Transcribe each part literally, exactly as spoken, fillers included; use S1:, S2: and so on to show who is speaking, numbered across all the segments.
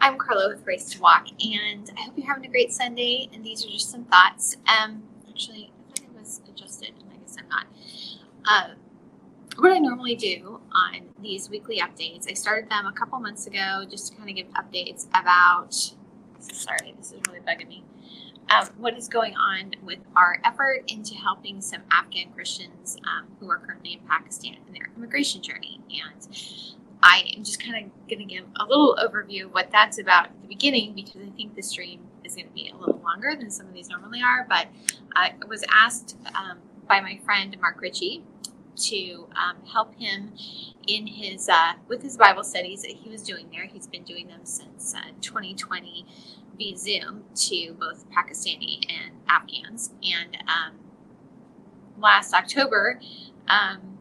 S1: I'm Carla with Race to Walk, and I hope you're having a great Sunday. And these are just some thoughts. Um, actually, I thought it was adjusted, and I guess I'm not. Uh, what I normally do on these weekly updates, I started them a couple months ago just to kind of give updates about. Sorry, this is really bugging me. Um, what is going on with our effort into helping some Afghan Christians um, who are currently in Pakistan in their immigration journey. And I am just kind of going to give a little overview of what that's about at the beginning, because I think the stream is going to be a little longer than some of these normally are. But I was asked um, by my friend Mark Ritchie to um, help him in his uh, with his Bible studies that he was doing there. He's been doing them since uh, twenty twenty via Zoom to both Pakistani and Afghans. And um, last October, um,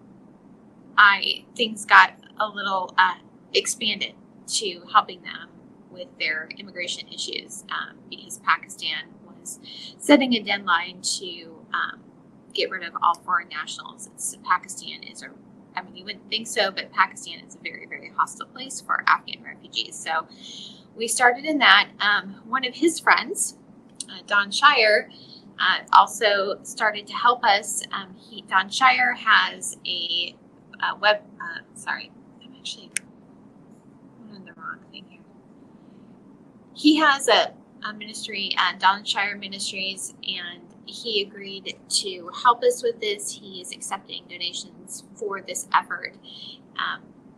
S1: I things got a little uh, expanded to helping them with their immigration issues um, because Pakistan was setting a deadline to um, get rid of all foreign nationals. It's, Pakistan is a, I mean, you wouldn't think so, but Pakistan is a very, very hostile place for Afghan refugees. So we started in that. Um, one of his friends, uh, Don Shire, uh, also started to help us. Um, he, Don Shire has a, a web, uh, sorry, I'm actually I'm on the wrong thing here. He has a, a ministry, uh, Don Shire Ministries, and he agreed to help us with this. He is accepting donations for this effort um,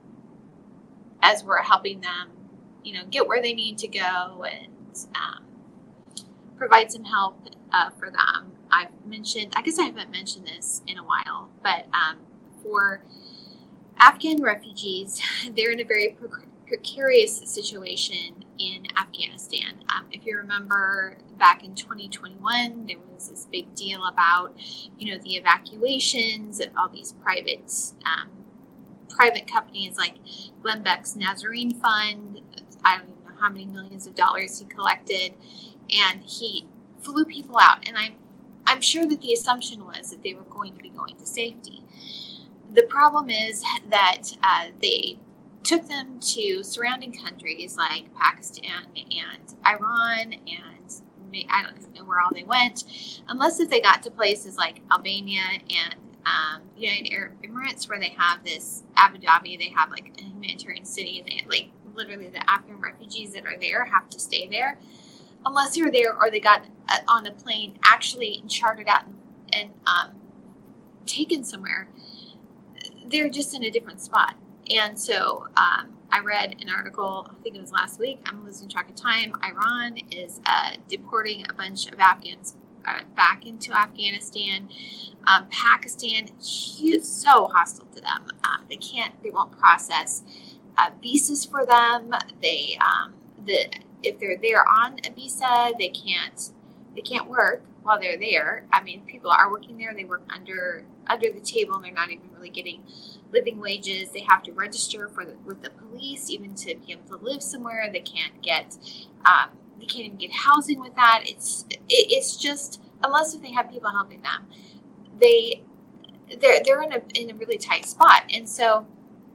S1: as we're helping them, you know, get where they need to go and um, provide some help uh, for them. I've mentioned, I guess I haven't mentioned this in a while, but um, for Afghan refugees, they're in a very precarious situation in Afghanistan. Um, if you remember back in twenty twenty-one, there was this big deal about, you know, the evacuations of all these private um, private companies like Glenn Beck's Nazarene Fund. I don't even know how many millions of dollars he collected, and he flew people out. And I'm I'm sure that the assumption was that they were going to be going to safety. The problem is that uh, they took them to surrounding countries like Pakistan and Iran, and I don't even know where all they went, unless if they got to places like Albania and um, United Arab Emirates, where they have this Abu Dhabi, they have like a humanitarian city, and they like literally the Afghan refugees that are there have to stay there, unless you're there or they got on a plane actually chartered out and, and um, taken somewhere. They're just in a different spot. And so um, I read an article, I think it was last week, I'm losing track of time. Iran is uh, deporting a bunch of Afghans uh, back into Afghanistan. Um, Pakistan is so hostile to them. Uh, they can't, they won't process uh, visas for them. They, um, the if they're there on a visa, they can't, they can't work while they're there. I mean, people are working there. They work under under the table, and they're not even really getting living wages. They have to register for the, with the police even to be able to live somewhere. They can't get um, they can't even get housing with that. It's it, it's just, unless if they have people helping them, they they're they're in a in a really tight spot. And so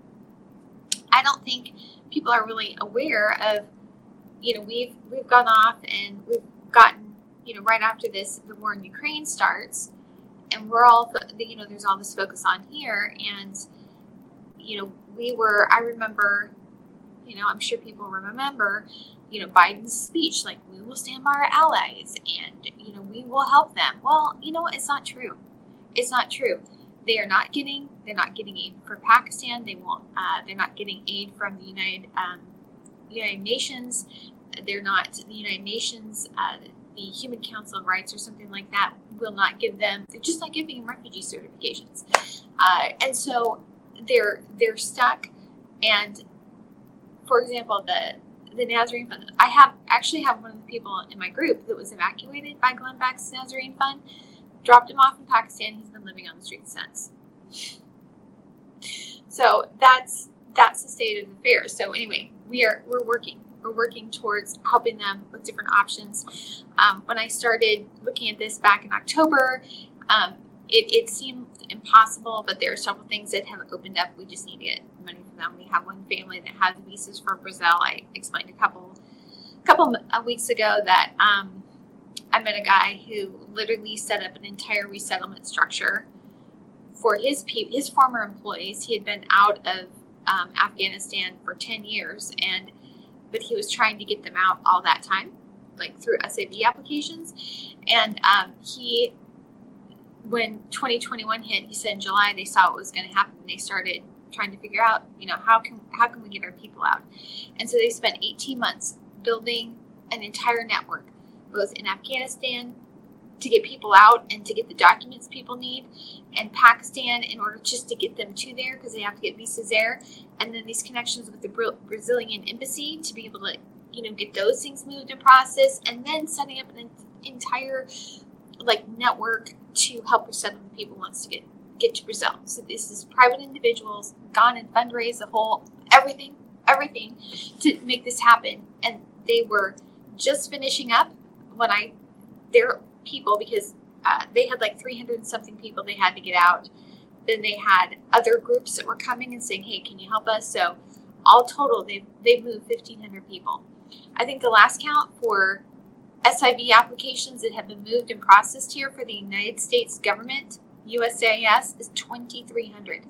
S1: I don't think people are really aware of, you know, we've we've gone off and we've gotten, you know, right after this, the war in Ukraine starts, and we're all, you know, there's all this focus on here. And, you know, we were, I remember, you know, I'm sure people remember, you know, Biden's speech, like, we will stand by our allies and, you know, we will help them. Well, you know what? It's not true. It's not true. They are not getting, they're not getting aid for Pakistan. They won't, uh, they're not getting aid from the United, um, United Nations. They're not, the United Nations, uh, the Human Council of Rights or something like that will not give them, they're just not giving them refugee certifications. Uh, and so they're they're stuck. And for example, the the Nazarene Fund, I have actually have one of the people in my group that was evacuated by Glenn Beck's Nazarene Fund, dropped him off in Pakistan. He's been living on the streets since. So that's that's the state of affairs. So anyway, we are we're working. We're working towards helping them with different options. Um, when I started looking at this back in October, um, it, it seemed impossible, but there are several things that have opened up. We just need to get money for them. We have one family that has visas for Brazil. I explained a couple, couple of weeks ago that um, I met a guy who literally set up an entire resettlement structure for his pe- his former employees. He had been out of um, Afghanistan for ten years, and but he was trying to get them out all that time, like through S A V applications. And um, he, when twenty twenty-one hit, he said in July they saw what was going to happen. They started trying to figure out, you know, how can how can we get our people out? And so they spent eighteen months building an entire network, both in Afghanistan to get people out and to get the documents people need, and Pakistan in order just to get them to there because they have to get visas there, and then these connections with the Bra- Brazilian embassy to be able to, you know, get those things moved and processed, and then setting up an entire like network to help resettle the people who wants to get get to Brazil. So this is private individuals gone and fundraise the whole everything, everything to make this happen, and they were just finishing up when I their people because uh, they had like three hundred and something people they had to get out. Then they had other groups that were coming and saying, "Hey, can you help us?" So all total, they've they've moved fifteen hundred people. I think the last count for S I V applications that have been moved and processed here for the United States government, U S A S, is twenty-three hundred.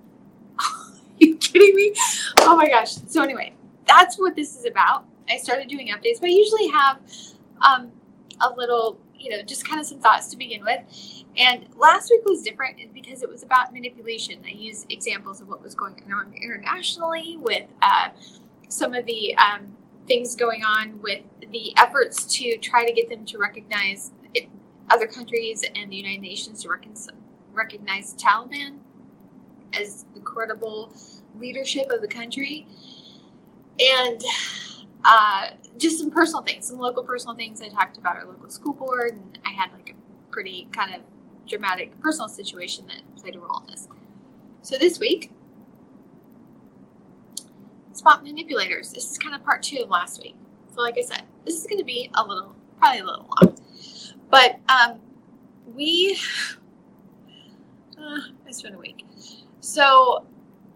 S1: Are you kidding me? Oh my gosh. So anyway, that's what this is about. I started doing updates, but I usually have um, a little, you know, just kind of some thoughts to begin with. And last week was different because it was about manipulation. I used examples of what was going on internationally with uh, some of the um, things going on with the efforts to try to get them to recognize it, other countries and the United Nations to recon- recognize the Taliban as the credible leadership of the country. And uh, just some personal things, some local personal things. I talked about our local school board, and I had like a pretty kind of dramatic personal situation that played a role in this. So this week, it's about manipulators. This is kind of part two of last week. So like I said, this is going to be a little, probably a little long. But um, we, uh, it's been a week. So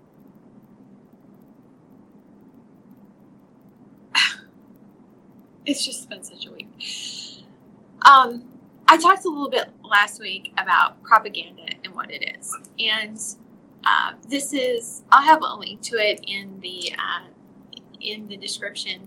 S1: it's just been such a week. Um, I talked a little bit last week about propaganda and what it is. And uh, this is, I'll have a link to it in the uh, in the description.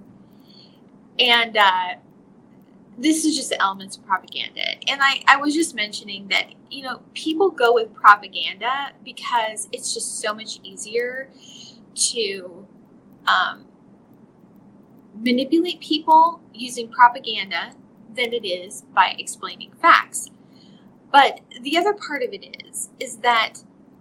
S1: And uh, this is just the elements of propaganda. And I, I was just mentioning that, you know, people go with propaganda because it's just so much easier to um, manipulate people using propaganda than it is by explaining facts. But the other part of it is, is that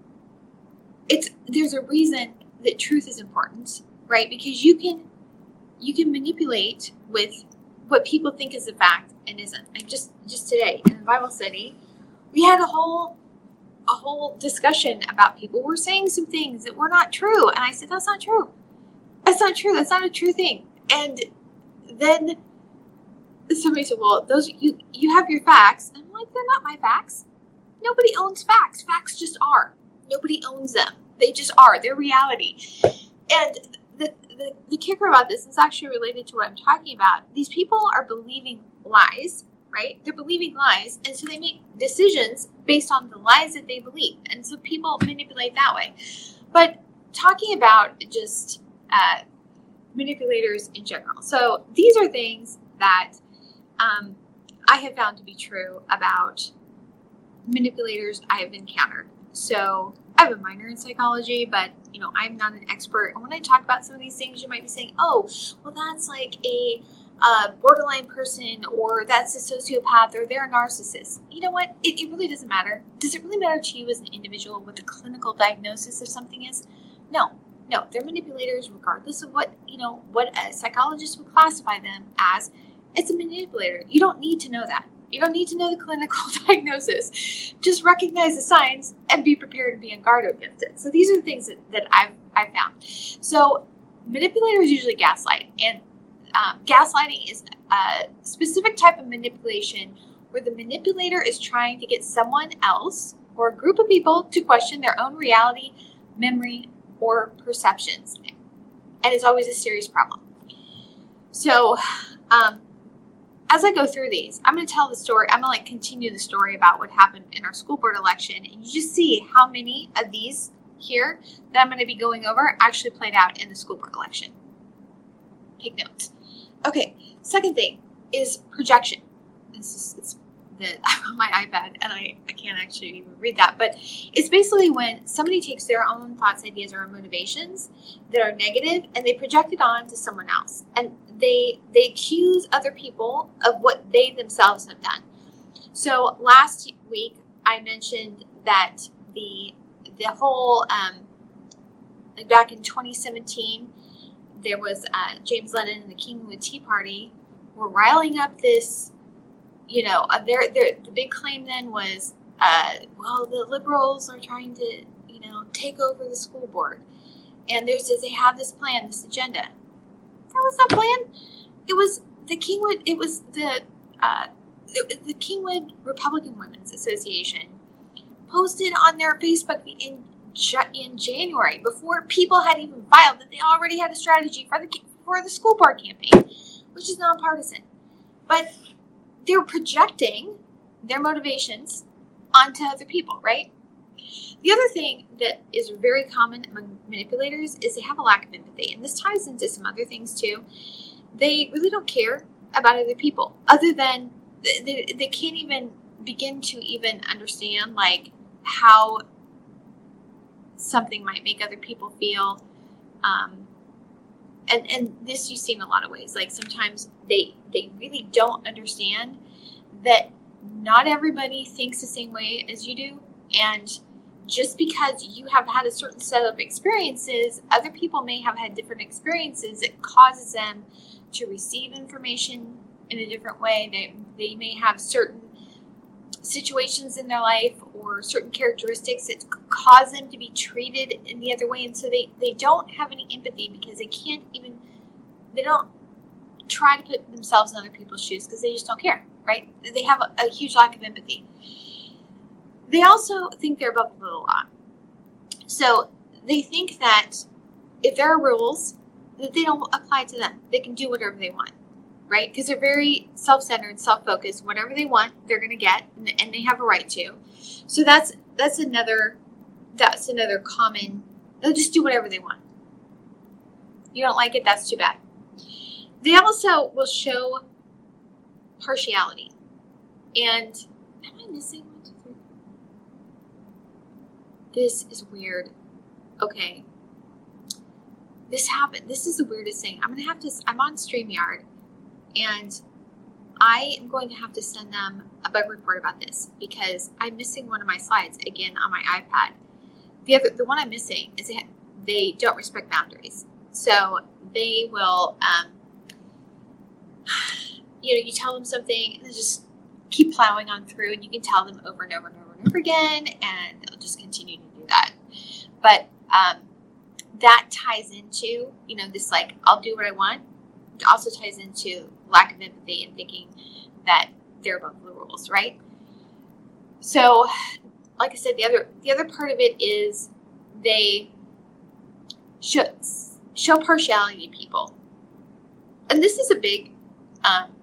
S1: it's there's a reason that truth is important, right? Because you can you can manipulate with what people think is a fact and isn't. And just just today in the Bible study, we had a whole a whole discussion about people were saying some things that were not true, and I said that's not true. That's not true. That's not a true thing. And then somebody said, well, those you you have your facts. And I'm like, they're not my facts. Nobody owns facts. Facts just are. Nobody owns them. They just are. They're reality. And the, the, the kicker about this is actually related to what I'm talking about. These people are believing lies, right? They're believing lies. And so they make decisions based on the lies that they believe. And so people manipulate that way. But talking about just uh, manipulators in general. So these are things that um, I have found to be true about manipulators I have encountered. So I have a minor in psychology, but you know, I'm not an expert. And when I talk about some of these things, you might be saying, oh, well, that's like a uh, borderline person, or that's a sociopath, or they're a narcissist. You know what? It, it really doesn't matter. Does it really matter to you as an individual what the clinical diagnosis of something is? No. No, they're manipulators regardless of what, you know, what a psychologist would classify them as. It's a manipulator. You don't need to know that. You don't need to know the clinical diagnosis. Just recognize the signs and be prepared to be on guard against it. So these are the things that, that I've, I've found. So manipulators usually gaslight. And um, gaslighting is a specific type of manipulation where the manipulator is trying to get someone else or a group of people to question their own reality, memory, or perceptions. And it's always a serious problem. So um, as I go through these, I'm going to tell the story. I'm going to like continue the story about what happened in our school board election. And you just see how many of these here that I'm going to be going over actually played out in the school board election. Take notes. Okay, second thing is projection. This is it's the, I'm on my iPad and I, I can't actually even read that, but it's basically when somebody takes their own thoughts, ideas, or motivations that are negative and they project it on to someone else. And they they accuse other people of what they themselves have done. So last week I mentioned that the the whole um, like back in twenty seventeen, there was uh, James Lennon and the Kingwood Tea Party were riling up this, you know, uh, their, their, the big claim then was, uh, well, the liberals are trying to, you know, take over the school board. And there's this, they have this plan, this agenda. That was not plan. It was the Kingwood, it was the, uh, the, the Kingwood Republican Women's Association posted on their Facebook in in January, before people had even filed, that they already had a strategy for the for the school board campaign, which is nonpartisan. But they're projecting their motivations onto other people, right? The other thing that is very common among manipulators is they have a lack of empathy, and this ties into some other things too. They really don't care about other people, other than they, they can't even begin to even understand like how something might make other people feel. Um, and, and this you see in a lot of ways. Like sometimes they they really don't understand that not everybody thinks the same way as you do. And just because you have had a certain set of experiences, other people may have had different experiences. It causes them to receive information in a different way. They, they may have certain situations in their life or certain characteristics that cause them to be treated in the other way, and so they they don't have any empathy because they can't even they don't try to put themselves in other people's shoes because they just don't care, right? They have a, a huge lack of empathy. They also think they're above the law, so they think that if there are rules that they don't apply to them, they can do whatever they want. Right? Because they're very self-centered, self-focused. Whatever they want, they're going to get, and, and they have a right to. So that's that's another that's another common. They'll just do whatever they want. You don't like it? That's too bad. They also will show partiality. And am I missing one, two, three? This is weird. Okay. This happened. This is the weirdest thing. I'm gonna have to. I'm on StreamYard. And I am going to have to send them a bug report about this because I'm missing one of my slides again on my iPad. The other, the one I'm missing is they, they don't respect boundaries. So they will, um, you know, you tell them something and they just keep plowing on through, and you can tell them over and over and over and over again, and they'll just continue to do that. But um, that ties into, you know, this like, I'll do what I want. It also ties into lack of empathy and thinking that they're above the rules, right? So, like I said, the other the other part of it is they show, show partiality to people. And this is a big um,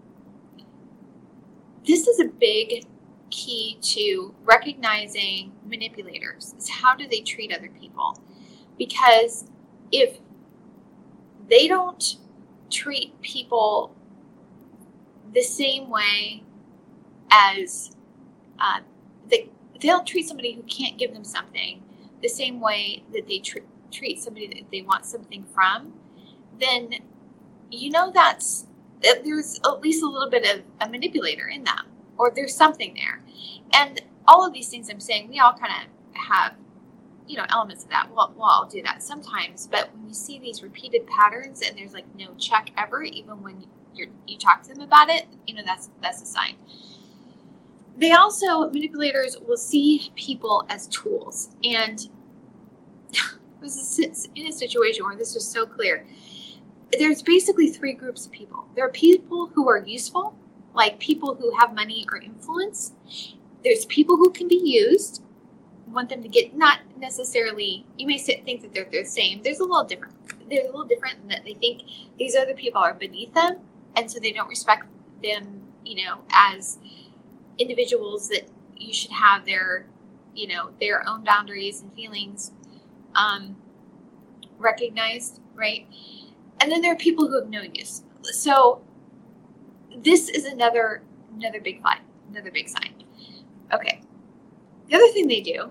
S1: this is a big key to recognizing manipulators, is how do they treat other people? Because if they don't treat people the same way as uh, they, they don't treat somebody who can't give them something the same way that they tr- treat somebody that they want something from, then you know that's that there's at least a little bit of a manipulator in them, or there's something there. And all of these things I'm saying, we all kind of have, you know, elements of that. Well, well, I'll do that sometimes, but when you see these repeated patterns and there's like no check ever, even when you're, you talk to them about it, you know, that's that's a sign. They also, manipulators will see people as tools. And I was in a situation where this was so clear. There's basically three groups of people. There are people who are useful, like people who have money or influence. There's people who can be used, want them to get, not necessarily, you may sit, think that they're, they're the same. There's a little different. They're a little different in that they think these other people are beneath them, and so they don't respect them, you know, as individuals that you should have their, you know, their own boundaries and feelings um, recognized, right? And then there are people who have no use. So this is another another big flag, another big sign. Okay. The other thing they do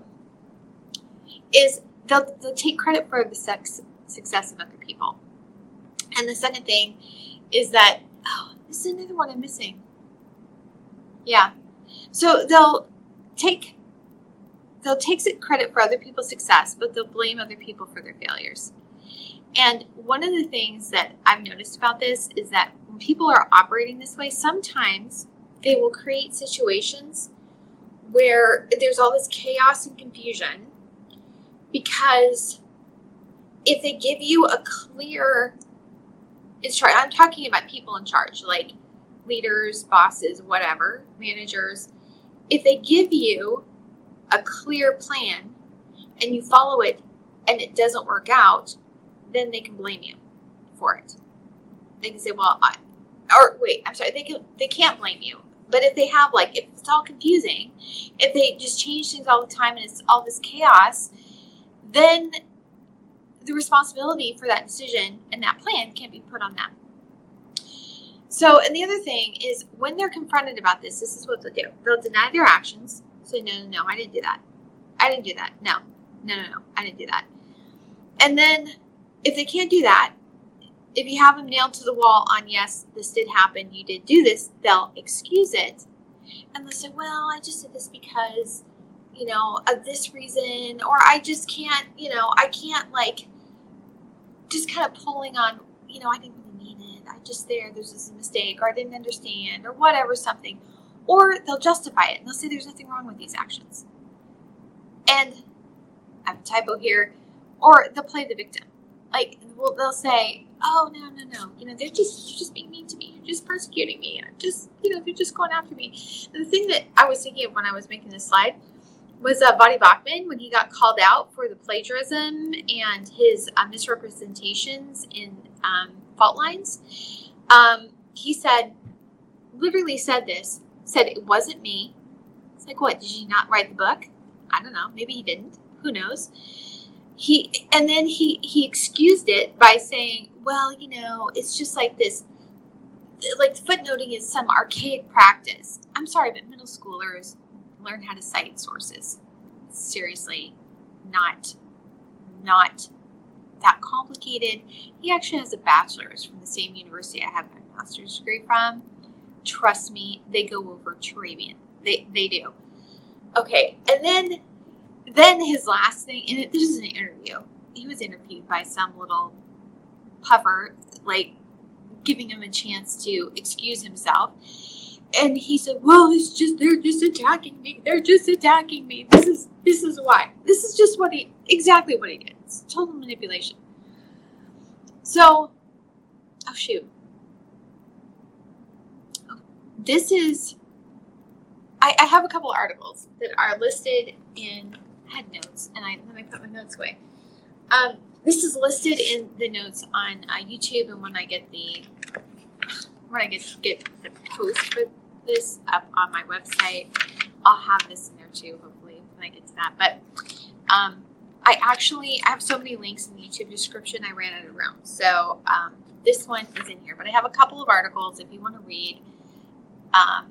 S1: is they'll, they'll take credit for the sex, success of other people. And the second thing is that, oh, this is another one I'm missing. Yeah. So they'll take they'll take credit for other people's success, but they'll blame other people for their failures. And one of the things that I've noticed about this is that when people are operating this way, sometimes they will create situations where there's all this chaos and confusion, because if they give you a clear instruction, I'm talking about people in charge, like leaders, bosses, whatever, managers. If they give you a clear plan and you follow it and it doesn't work out, then they can blame you for it. They can say, well, I, or wait, I'm sorry, they can, they can't blame you. But if they have, like, if it's all confusing, if they just change things all the time and it's all this chaos, then the responsibility for that decision and that plan can't be put on them. So, and the other thing is, when they're confronted about this, this is what they'll do. They'll deny their actions. Say, no, no, no, I didn't do that. I didn't do that. No, no, no, no, I didn't do that. And then if they can't do that, if you have them nailed to the wall on, yes, this did happen, you did do this, they'll excuse it. And they'll say, well, I just did this because, you know, of this reason, or I just can't, you know, I can't, like, just kind of pulling on, you know, I didn't really mean it. I just there, there's this mistake, or I didn't understand, or whatever, something. Or they'll justify it, and they'll say there's nothing wrong with these actions. And I have a typo here. Or they'll play the victim. Like, well, they'll say, oh, no, no, no. You know, they're just, they're just being mean to me. They're just persecuting me. I'm just, you know, they're just going after me. And the thing that I was thinking of when I was making this slide was uh, Voddie Baucham, when he got called out for the plagiarism and his uh, misrepresentations in um, fault lines. Um, he said, literally said this, said it wasn't me. It's like, what, did you not write the book? I don't know. Maybe he didn't. Who knows? He and then he, he excused it by saying, well, you know, it's just like this, like footnoting is some archaic practice. I'm sorry, but middle schoolers learn how to cite sources. Seriously, not, not that complicated. He actually has a bachelor's from the same university I have my master's degree from. Trust me, they go over Turabian. They they do. Okay, and then then his last thing, and this is an interview. He was interviewed by some little puffer, like giving him a chance to excuse himself. And he said, well, it's just, they're just attacking me. They're just attacking me. This is, this is why. This is just what he, exactly what he did. It's total manipulation. So, oh shoot. This is, I, I have a couple articles that are listed in head notes, and I let me put my notes away. Um, this is listed in the notes on uh, YouTube, and when I get the, when I get, get the post for this up on my website, I'll have this in there too, hopefully, when I get to that. But um, I actually, I have so many links in the YouTube description, I ran out of room. So um, this one is in here, but I have a couple of articles if you want to read um,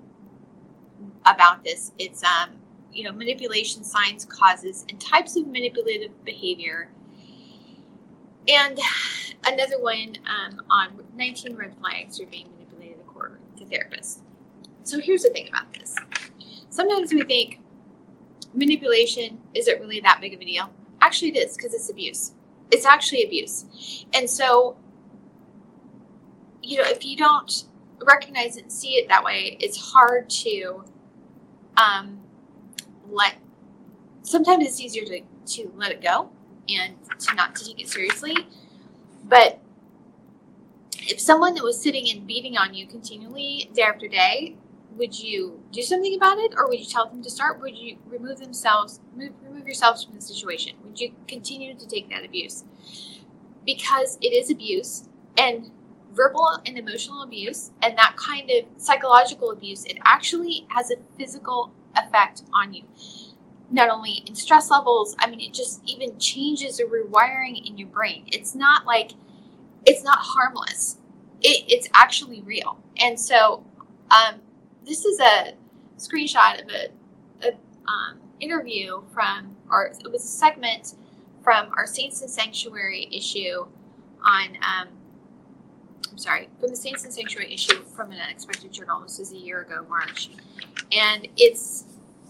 S1: about this. It's, um, you know, manipulation, signs, causes, and types of manipulative behavior. And another one um, on nineteen red flags for being manipulated according to therapists. So here's the thing about this. Sometimes we think manipulation isn't really that big of a deal. Actually, it is, because it's abuse. It's actually abuse. And so, you know, if you don't recognize it and see it that way, it's hard to um, let, sometimes it's easier to, to let it go and to not to take it seriously. But if someone that was sitting and beating on you continually day after day, would you do something about it, or would you tell them to start? Would you remove themselves, move, remove yourselves from the situation? Would you continue to take that abuse? Because it is abuse, and verbal and emotional abuse, and that kind of psychological abuse, it actually has a physical effect on you. Not only in stress levels, I mean, it just even changes the rewiring in your brain. It's not like, it's not harmless. It, it's actually real. And so, um, this is a screenshot of a, a um, interview from, or it was a segment from our Saints and Sanctuary issue on, um, I'm sorry, from the Saints and Sanctuary issue from an Unexpected Journal. This is a year ago, March. And it's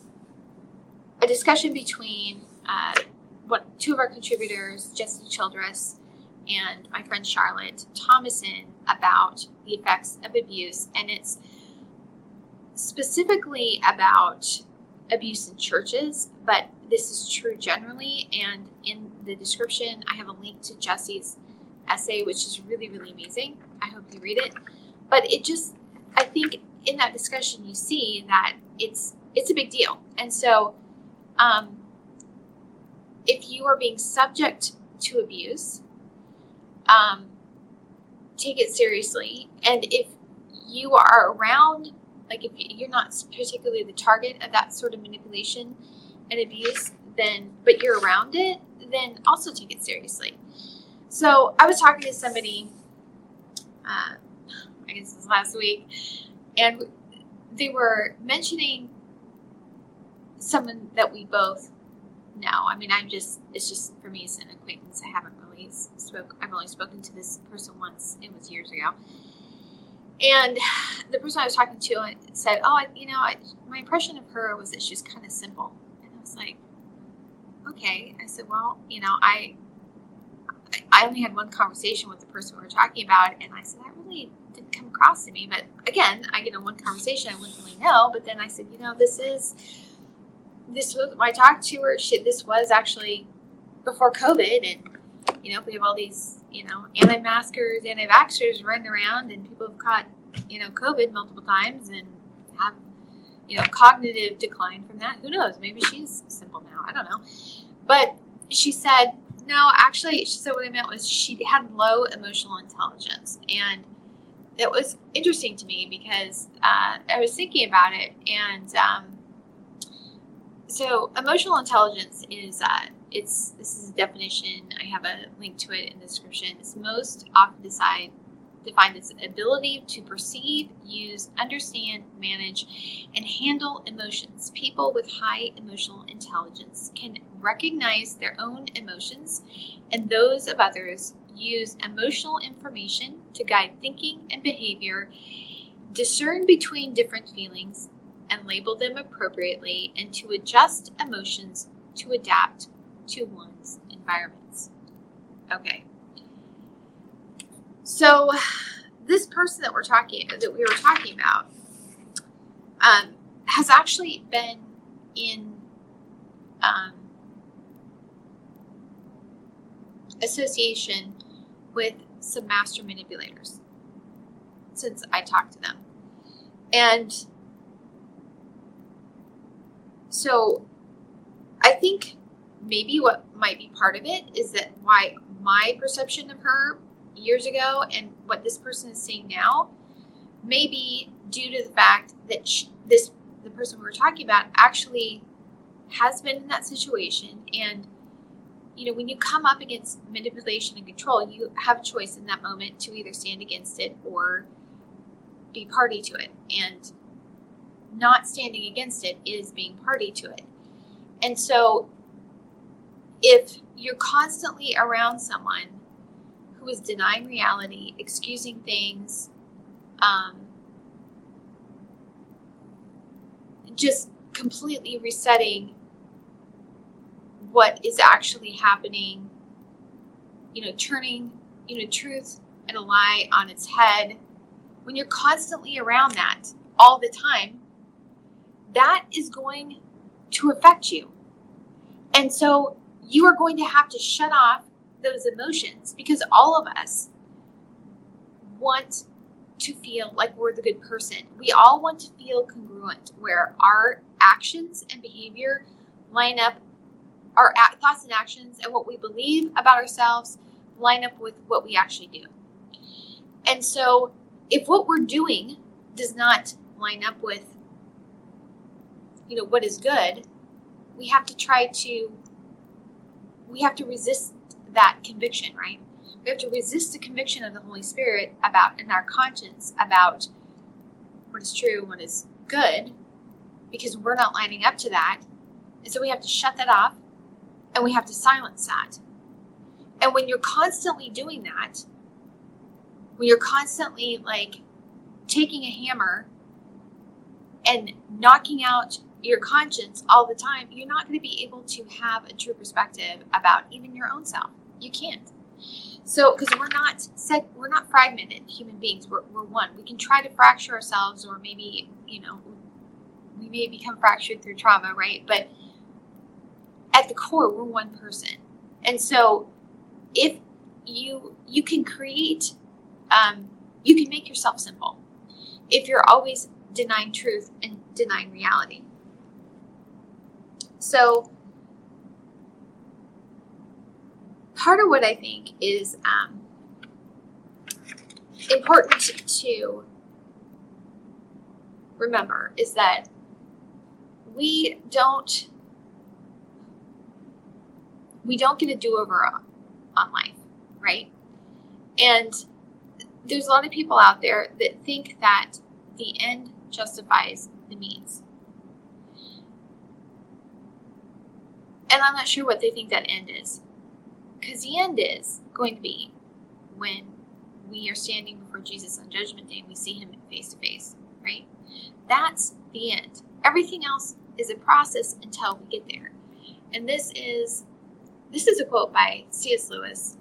S1: a discussion between uh, what two of our contributors, Jesse Childress and my friend Charlotte Thomason, about the effects of abuse. And it's specifically about abuse in churches, but this is true generally. And in the description, I have a link to Jesse's essay, which is really, really amazing. I hope you read it. But it just, I think in that discussion, you see that it's it's a big deal. And so um, if you are being subject to abuse, um, take it seriously. And if you are around, like if you're not particularly the target of that sort of manipulation and abuse, then, but you're around it, then also take it seriously. So I was talking to somebody, uh, I guess it was last week, and they were mentioning someone that we both know. I mean, I'm just, it's just, for me, it's an acquaintance. I haven't really spoke, I've only spoken to this person once. It was years ago. And the person I was talking to said, oh, I, you know, I, my impression of her was that she was kind of simple. And I was like, okay. I said, well, you know, I, I only had one conversation with the person we were talking about, and I said, that really didn't come across to me. But again, I get in one conversation, I wouldn't really know. But then I said, you know, this is, this was, when I talked to her, she, this was actually before COVID. And, you know, we have all these, you know, anti-maskers, anti-vaxxers running around, and people have caught, you know, COVID multiple times and have, you know, cognitive decline from that. Who knows? Maybe she's simple now. I don't know. But she said, no, actually, she said what I meant was she had low emotional intelligence. And it was interesting to me because uh, I was thinking about it. And um, so emotional intelligence is, uh, it's this is a definition. I have a link to it in the description. It's most often decide, defined as ability to perceive, use, understand, manage, and handle emotions. People with high emotional intelligence can recognize their own emotions and those of others, use emotional information to guide thinking and behavior, discern between different feelings, and label them appropriately, and to adjust emotions to adapt to one's environments. Okay. So this person that we're talking that we were talking about um, has actually been in um, association with some master manipulators since I talked to them. And so I think maybe what might be part of it is that why my perception of her years ago and what this person is seeing now may be due to the fact that she, this the person we were talking about actually has been in that situation. And you know, when you come up against manipulation and control, you have a choice in that moment to either stand against it or be party to it. And not standing against it is being party to it. And so if you're constantly around someone who is denying reality, excusing things, um, just completely resetting what is actually happening, you know, turning, you know, truth and a lie on its head, when you're constantly around that all the time, that is going to affect you. And so you are going to have to shut off those emotions, because all of us want to feel like we're the good person. We all want to feel congruent, where our actions and behavior line up, our thoughts and actions and what we believe about ourselves line up with what we actually do. And so if what we're doing does not line up with, you know, what is good, we have to try to, we have to resist that conviction, right? We have to resist the conviction of the Holy Spirit about, in our conscience, about what is true, what is good, because we're not lining up to that. And so we have to shut that off, and we have to silence that. And when you're constantly doing that, when you're constantly like taking a hammer and knocking out your conscience all the time, you're not going to be able to have a true perspective about even your own self. You can't. So, because we're not set, we're not fragmented human beings. We're, we're one. We can try to fracture ourselves, or maybe, you know, we may become fractured through trauma, right? But at the core, we're one person. And so if you, you can create, um, you can make yourself simple if you're always denying truth and denying reality. So part of what I think is um, important to remember is that we don't we don't get a do-over on, on life, right? And there's a lot of people out there that think that the end justifies the means. And I'm not sure what they think that end is. Because the end is going to be when we are standing before Jesus on Judgment Day and we see him face to face, right? That's the end. Everything else is a process until we get there. And this is this is a quote by C S Lewis.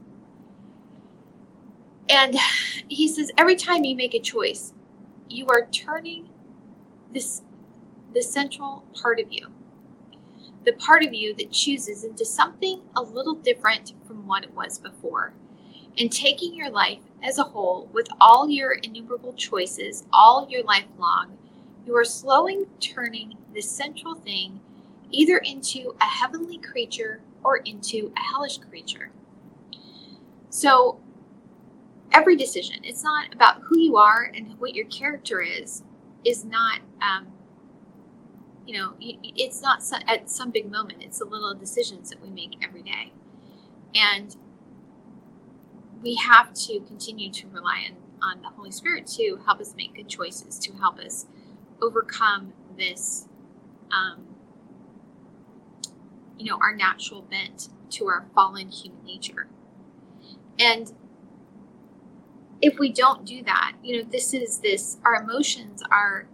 S1: And he says, every time you make a choice, you are turning this the central part of you, the part of you that chooses, into something a little different from what it was before. And taking your life as a whole, with all your innumerable choices, all your life long, you are slowly turning this central thing either into a heavenly creature or into a hellish creature. So every decision, it's not about who you are and what your character is, is not, um, you know, it's not at some big moment. It's the little decisions that we make every day. And we have to continue to rely on, on the Holy Spirit to help us make good choices, to help us overcome this, um, you know, our natural bent to our fallen human nature. And if we don't do that, you know, this is this, our emotions are,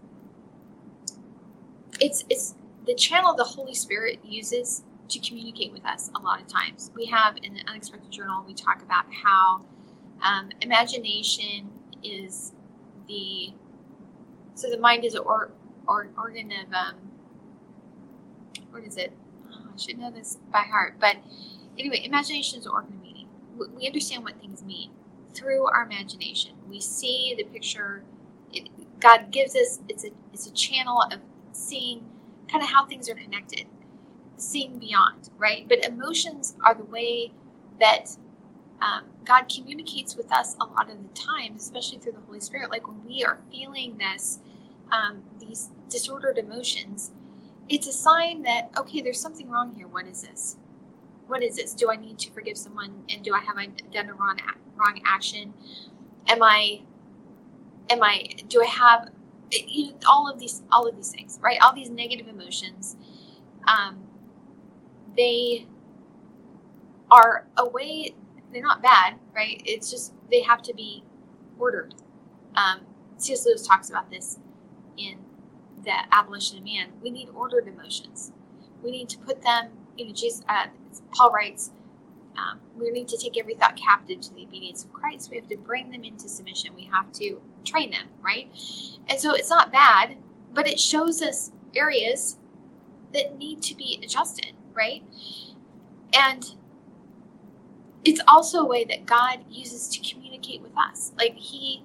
S1: it's, it's the channel the Holy Spirit uses to communicate with us a lot of times. We have in the Unexpected Journal, we talk about how um, imagination is the, so the mind is an or, or, organ of, um, what is it? Oh, I should know this by heart. But anyway, imagination is an organ of meaning. We understand what things mean through our imagination. We see the picture. It, God gives us, it's a, it's a channel of seeing kind of how things are connected, seeing beyond, right? But emotions are the way that um, God communicates with us a lot of the time, especially through the Holy Spirit. Like when we are feeling this, um, these disordered emotions, it's a sign that, okay, there's something wrong here. What is this? What is this? Do I need to forgive someone? And do I have I done a wrong, wrong action? Am I, am I, do I have, you know, all of these, all of these things, right? All these negative emotions, um, they are a way, they're not bad, right? It's just, they have to be ordered. Um, C S Lewis talks about this in the Abolition of Man. We need ordered emotions. We need to put them, you know, Jesus, uh, Paul writes, um, we need to take every thought captive to the obedience of Christ. We have to bring them into submission. We have to train them, right? And so it's not bad, but it shows us areas that need to be adjusted, right? And it's also a way that God uses to communicate with us. Like he,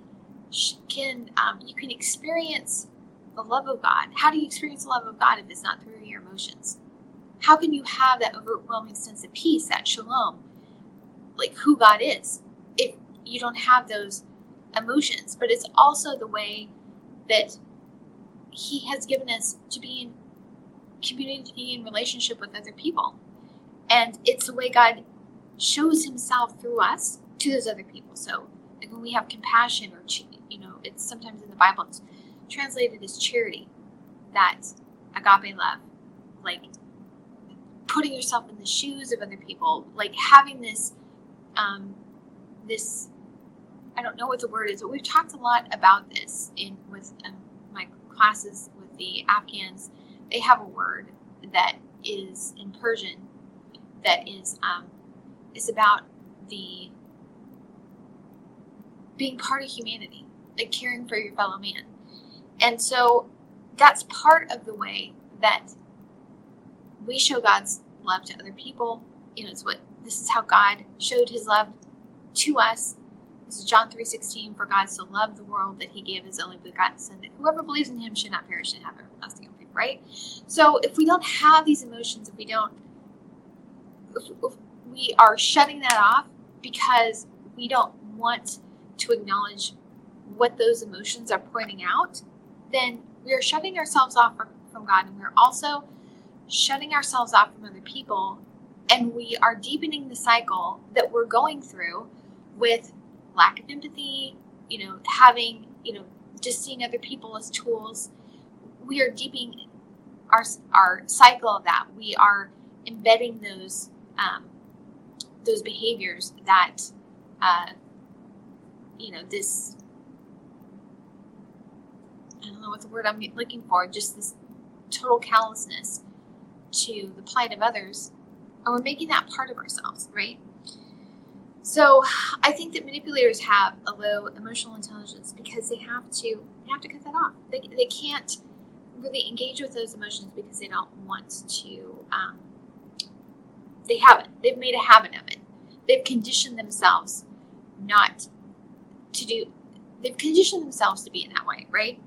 S1: can um, you can experience the love of God. How do you experience the love of God if it's not through your emotions? How can you have that overwhelming sense of peace, that shalom, like who God is, if you don't have those emotions? But it's also the way that He has given us to be in community and relationship with other people. And it's the way God shows Himself through us to those other people. So like when we have compassion, or, you know, it's sometimes in the Bible, it's translated as charity, that agape love, like putting yourself in the shoes of other people, like having this, um, this, I don't know what the word is, but we've talked a lot about this in with um, my classes with the Afghans. They have a word that is in Persian that is um, is about the being part of humanity, like caring for your fellow man. And so that's part of the way that we show God's love to other people. You know, it's what this is how God showed His love to us. This is John three sixteen, for God so loved the world that He gave His only begotten Son, that whoever believes in Him should not perish and have everlasting life, right? So if we don't have these emotions, if we don't, if, if we are shutting that off because we don't want to acknowledge what those emotions are pointing out, then we are shutting ourselves off from, from God, and we're also shutting ourselves off from other people, and we are deepening the cycle that we're going through with lack of empathy, you know, having, you know, just seeing other people as tools. We are deepening our our cycle of that. We are embedding those um, those behaviors that, uh, you know, this, I don't know what the word I'm looking for, just this total callousness to the plight of others, and we're making that part of ourselves, right? So I think that manipulators have a low emotional intelligence because they have to they have to cut that off. They, they can't really engage with those emotions because they don't want to. Um, they haven't. They've made a habit of it. They've conditioned themselves not to do. They've conditioned themselves to be in that way, right?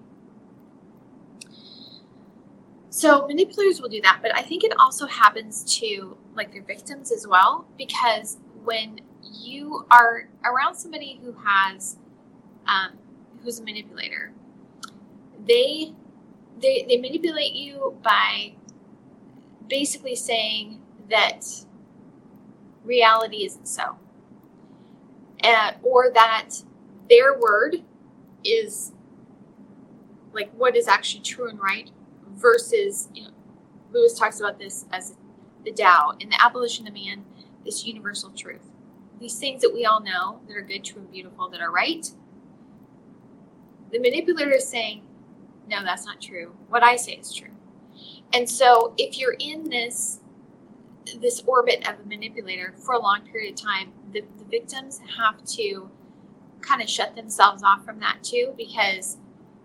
S1: So manipulators will do that, but I think it also happens to like their victims as well, because when you are around somebody who has, um, who's a manipulator, they, they, they manipulate you by basically saying that reality isn't so, uh, or that their word is like what is actually true and right, versus, you know, Lewis talks about this as the Tao, in the abolition of man, this universal truth. These things that we all know that are good, true, and beautiful, that are right. The manipulator is saying, no, that's not true. What I say is true. And so if you're in this this orbit of a manipulator for a long period of time, the, the victims have to kind of shut themselves off from that too, because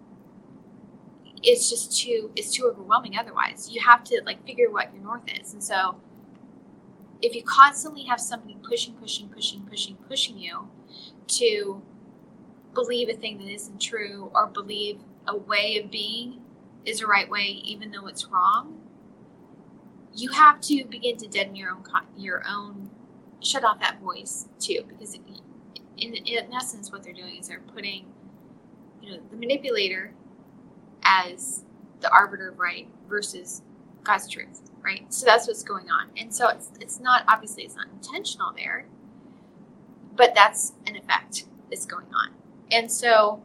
S1: it's just too, it's too overwhelming otherwise. You have to like figure what your north is. And so if you constantly have somebody pushing, pushing, pushing, pushing, pushing you to believe a thing that isn't true, or believe a way of being is the right way, even though it's wrong, you have to begin to deaden your own, your own, shut off that voice too, because in, in, in essence, what they're doing is they're putting, you know, the manipulator as the arbiter of right versus God's truth, right? So that's what's going on. And so it's it's not, obviously it's not intentional there, but that's an effect that's going on. And so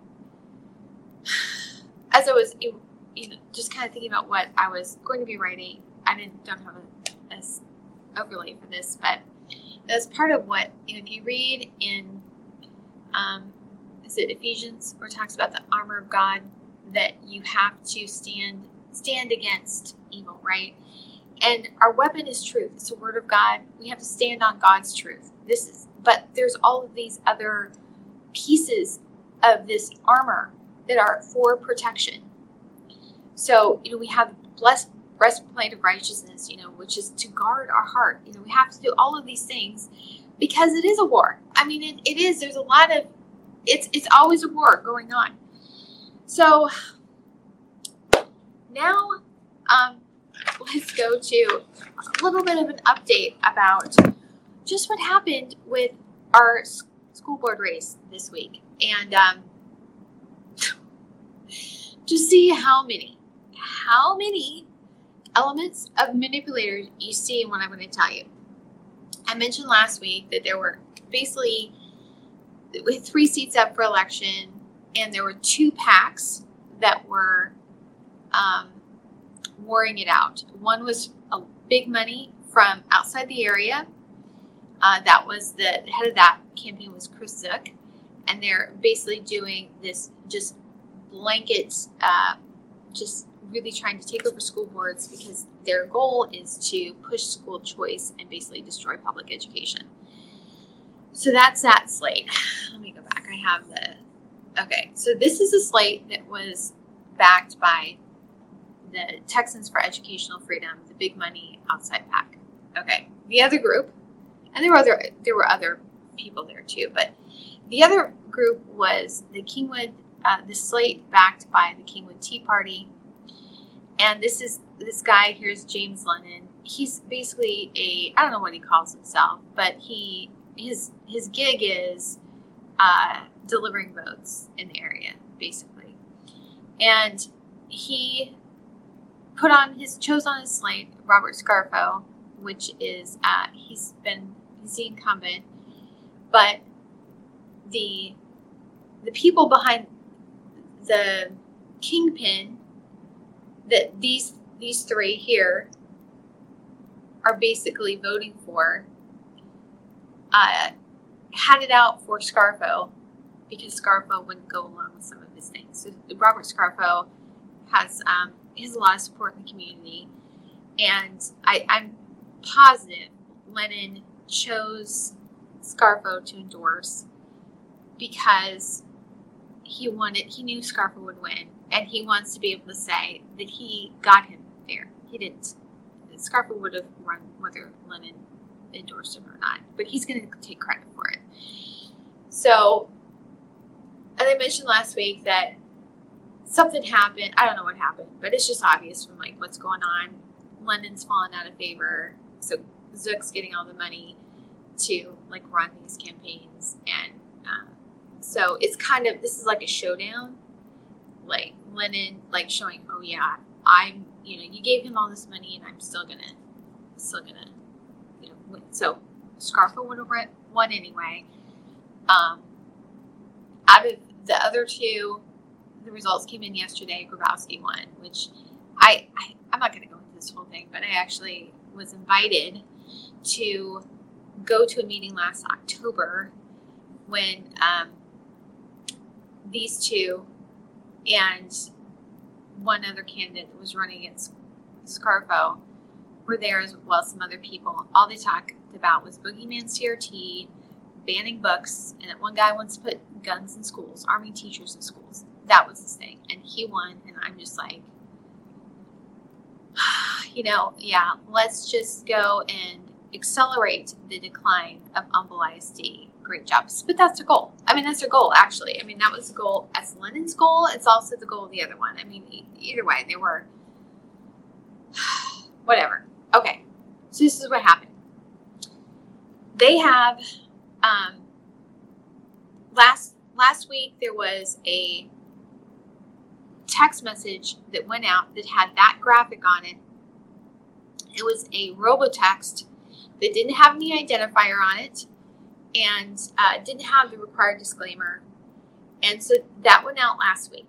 S1: as I was, you know, just kind of thinking about what I was going to be writing, I didn't don't have a, a overlay for this, but that's part of what, you know, if you read in, um, is it Ephesians, where it talks about the armor of God, that you have to stand stand against evil, right? And our weapon is truth. It's the word of God. We have to stand on God's truth. This is, but there's all of these other pieces of this armor that are for protection. So, you know, we have the blessed breastplate of righteousness, you know, which is to guard our heart. You know, we have to do all of these things because it is a war. I mean, it, it is. There's a lot of it's it's always a war going on. So now um, let's go to a little bit of an update about just what happened with our school board race this week, and um, to see how many, how many elements of manipulators you see in what I'm going to tell you. I mentioned last week that there were basically we had three seats up for election, and there were two PACs that were um, warring it out. One was a big money from outside the area. Uh, that was the head of that campaign was Chris Zook, and they're basically doing this just blanket, uh, just really trying to take over school boards because their goal is to push school choice and basically destroy public education. So that's that slate. Let me go back. I have the, okay. So this is a slate that was backed by the Texans for Educational Freedom, the big money outside PAC. Okay. The other group, and there were other, there were other people there too, but the other group was the Kingwood, uh, the slate backed by the Kingwood Tea Party. And this is, this guy here is James Lennon. He's basically a, I don't know what he calls himself, but he, his, his gig is uh, delivering votes in the area, basically. And he put on his, chose on his slate, Robert Scarfo, which is, uh, he's been, he's the incumbent, but the, the people behind the kingpin that these these three here are basically voting for uh, had it out for Scarfo because Scarfo wouldn't go along with some of his things. So Robert Scarfo has um, has a lot of support in the community, and I, I'm positive Lennon chose Scarfo to endorse because he wanted he knew Scarfo would win. And he wants to be able to say that he got him there. He didn't. Scarfo would have run whether Lennon endorsed him or not. But he's going to take credit for it. So, as I mentioned last week that something happened. I don't know what happened. But it's just obvious from like what's going on. Lennon's fallen out of favor. So Zook's getting all the money to like run these campaigns. And uh, so it's kind of, this is like a showdown. Like Lennon, like showing, oh yeah, I'm, you know, you gave him all this money, and I'm still gonna, still gonna, you know, win. So Scarfo would have won anyway. Um, out of the other two, the results came in yesterday. Grabowski won, which I, I, I'm not gonna go into this whole thing, but I actually was invited to go to a meeting last October when um, these two. And one other candidate that was running against Scarfo were there as well as some other people. All they talked about was boogeyman C R T, banning books, and that one guy wants to put guns in schools, arming teachers in schools. That was his thing. And he won, and I'm just like, you know, yeah, let's just go and accelerate the decline of Humble I S D. Great job. But that's their goal. I mean, that's their goal, actually. I mean, that was the goal. As Lennon's goal, it's also the goal of the other one. I mean, e- either way, they were whatever. Okay. So this is what happened. They have um, last last week there was a text message that went out that had that graphic on it. It was a robotext that didn't have any identifier on it. And uh, didn't have the required disclaimer. And so that went out last week.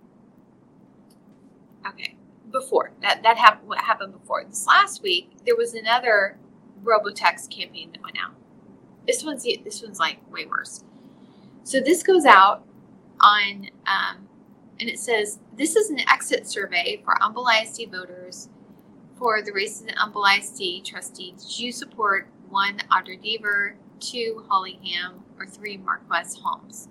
S1: Okay, before. That that happened, what happened before. This last week, there was another robotext campaign that went out. This one's, this one's like way worse. So this goes out on, um, and it says, this is an exit survey for Humble I S D voters for the races in Humble I S D trustee. Did you support one, Audrey Deaver, two, Holly Ham, or three, Marquez Holmes?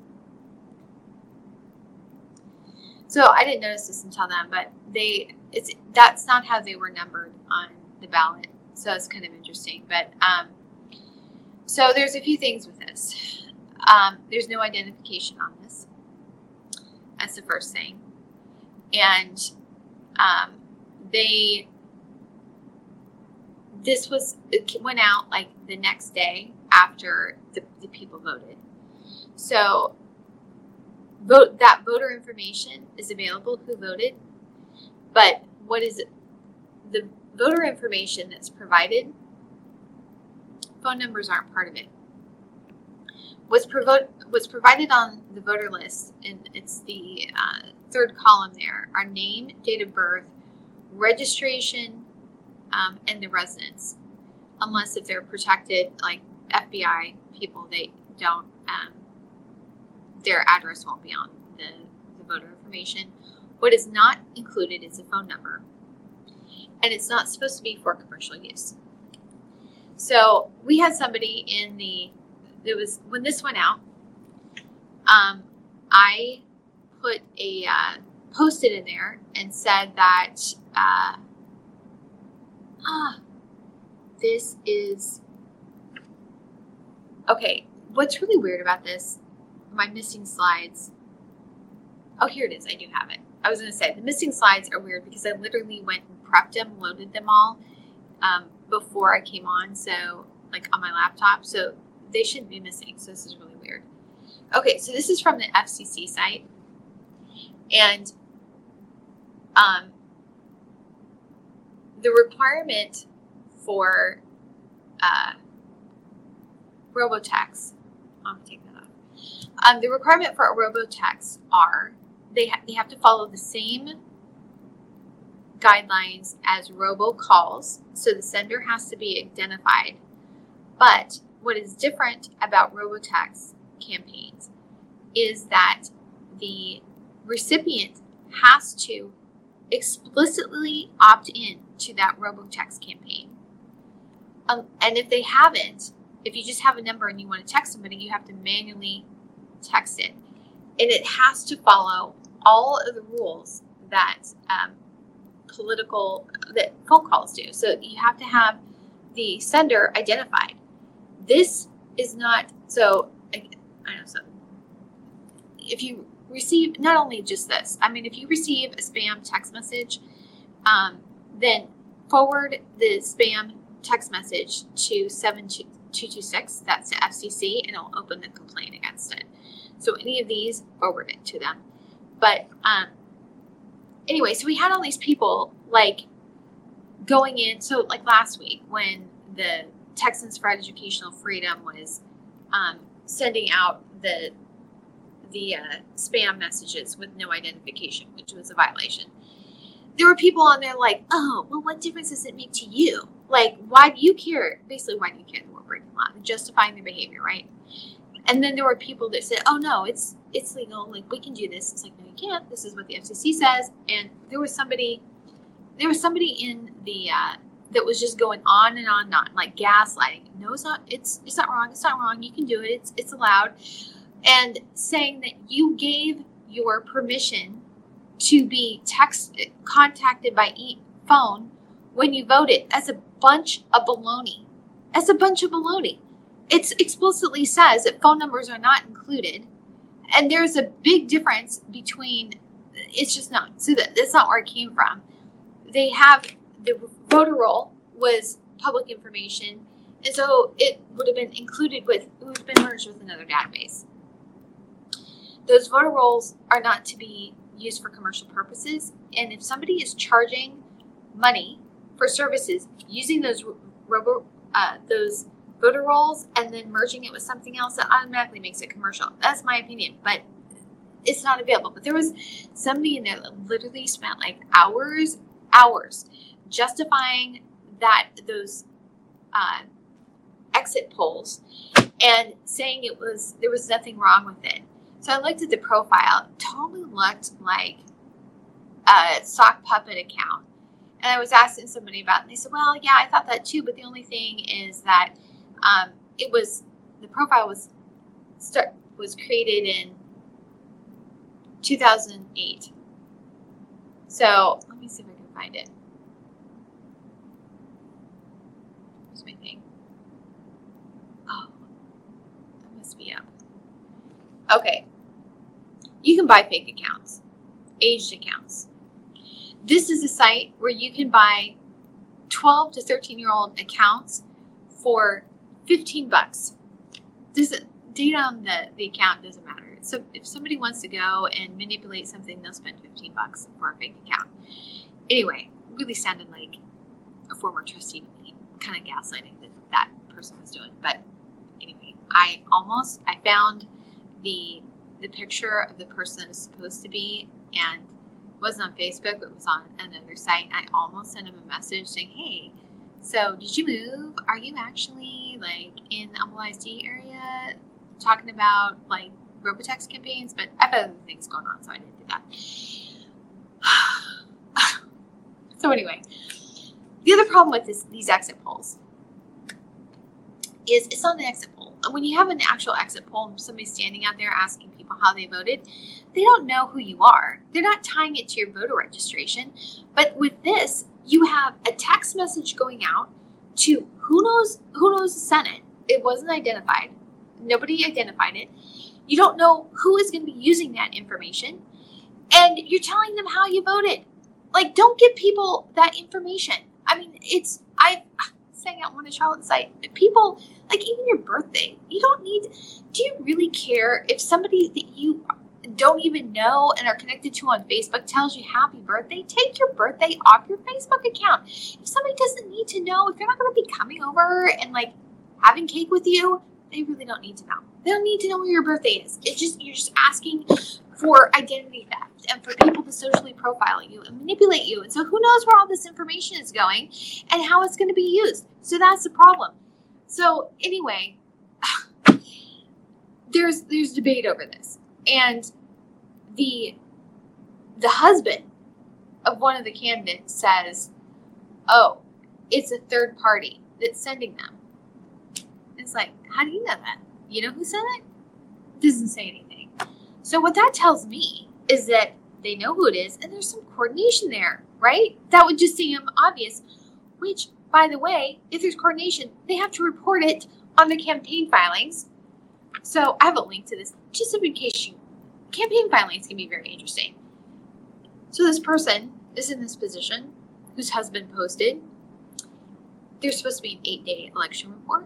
S1: So I didn't notice this until then, but they it's that's not how they were numbered on the ballot. So it's kind of interesting. But um, so there's a few things with this. um, there's no identification on this. That's the first thing. And um, they, this was, it went out like the next day after the, the people voted. So vote that voter information is available who voted, but what is it? The voter information that's provided, phone numbers aren't part of it. What's, provo- what's provided on the voter list, and it's the uh, third column there, are name, date of birth, registration, um, and the residence. Unless if they're protected, like F B I people, they don't, um, their address won't be on the, the voter information. What is not included is a phone number. And it's not supposed to be for commercial use. So we had somebody in the, it was, when this went out, um, I put a, uh, posted in there and said that, uh, ah, this is, okay, what's really weird about this, my missing slides, oh, here it is, I do have it. I was going to say, the missing slides are weird because I literally went and prepped them, loaded them all um, before I came on, so, like, on my laptop, so they shouldn't be missing, so this is really weird. Okay, so this is from the F C C site, and um, the requirement for uh, robotext, I'm going to take that off. Um, the requirement for a robotext are they, ha- they have to follow the same guidelines as robocalls, so the sender has to be identified. But what is different about robotext campaigns is that the recipient has to explicitly opt in to that robotext campaign. Um, and if they haven't, if you just have a number and you want to text somebody, you have to manually text it. And it has to follow all of the rules that um, political, that phone calls do. So you have to have the sender identified. This is not, so, I, I know, so if you receive, not only just this, I mean, if you receive a spam text message, um, then forward the spam text message to seven two two six, that's the F C C, and it'll open the complaint against it. So any of these, forward it to them. But um, anyway, so we had all these people like going in, so like last week when the Texans for Educational Freedom was um, sending out the the uh, spam messages with no identification, which was a violation. There were people on there like, oh, well, what difference does it make to you? Like, why do you care? Basically, why do you care that we're breaking law? Justifying their behavior, right? And then there were people that said, oh, no, it's it's legal. Like, we can do this. It's like, no, you can't. This is what the F C C says. And there was somebody, there was somebody in the, uh, that was just going on and on and on, like gaslighting. No, it's not, it's, it's not wrong. It's not wrong. You can do it. It's, it's allowed. And saying that you gave your permission to be text contacted by e- phone when you voted. That's a bunch of baloney. That's a bunch of baloney. It explicitly says that phone numbers are not included. And there's a big difference between, it's just not. So that, that's not where it came from. They have, the voter roll was public information. And so it would have been included with, it would have been merged with another database. Those voter rolls are not to be used for commercial purposes. And if somebody is charging money for services using those robo, uh, those voter rolls and then merging it with something else, that automatically makes it commercial. That's my opinion, but it's not available. But there was somebody in there that literally spent like hours, hours justifying that those uh, exit polls and saying it was, there was nothing wrong with it. So I looked at the profile. It totally looked like a sock puppet account. And I was asking somebody about it, and they said, well, yeah, I thought that too, but the only thing is that um, it was, the profile was start, was created in two thousand eight. So let me see if I can find it. Where's my thing? Oh, that must be up. Okay. You can buy fake accounts, aged accounts. This is a site where you can buy twelve to thirteen year old accounts for fifteen bucks. This data on the, the account doesn't matter. So if somebody wants to go and manipulate something, they'll spend fifteen bucks for a fake account. Anyway, really sounded like a former trustee kind of gaslighting that that person was doing. But anyway, I almost, I found the the picture of the person it's supposed to be, and it wasn't on Facebook, it was on another site. I almost sent him a message saying, hey, so did you move? Are you actually like in the Humble I S D area talking about like Robotex campaigns? But I have other things going on, so I didn't do that. So anyway, the other problem with this, these exit polls is it's not an exit poll. When you have an actual exit poll and somebody's standing out there asking people how they voted, they don't know who you are. They're not tying it to your voter registration. But with this, you have a text message going out to who knows who knows the Senate. It wasn't identified. Nobody identified it. You don't know who is going to be using that information. And you're telling them how you voted. Like, don't give people that information. I mean, it's, I sang out on a Charlotte site. People, like even your birthday, you don't need, do you really care if somebody that you don't even know and are connected to on Facebook tells you happy birthday? Take your birthday off your Facebook account. If somebody doesn't need to know, if they're not going to be coming over and like having cake with you, they really don't need to know. They don't need to know where your birthday is. It's just, you're just asking for identity theft and for people to socially profile you and manipulate you. And so who knows where all this information is going and how it's going to be used. So that's the problem. So anyway, there's there's debate over this. And the the husband of one of the candidates says, oh, it's a third party that's sending them. It's like, how do you know that? You know who said it? It doesn't say anything. So what that tells me is that they know who it is and there's some coordination there, right? That would just seem obvious, which, by the way, if there's coordination, they have to report it on the campaign filings. So I have a link to this, just in case you, campaign filings can be very interesting. So this person is in this position whose husband posted, there's supposed to be an eight-day election report.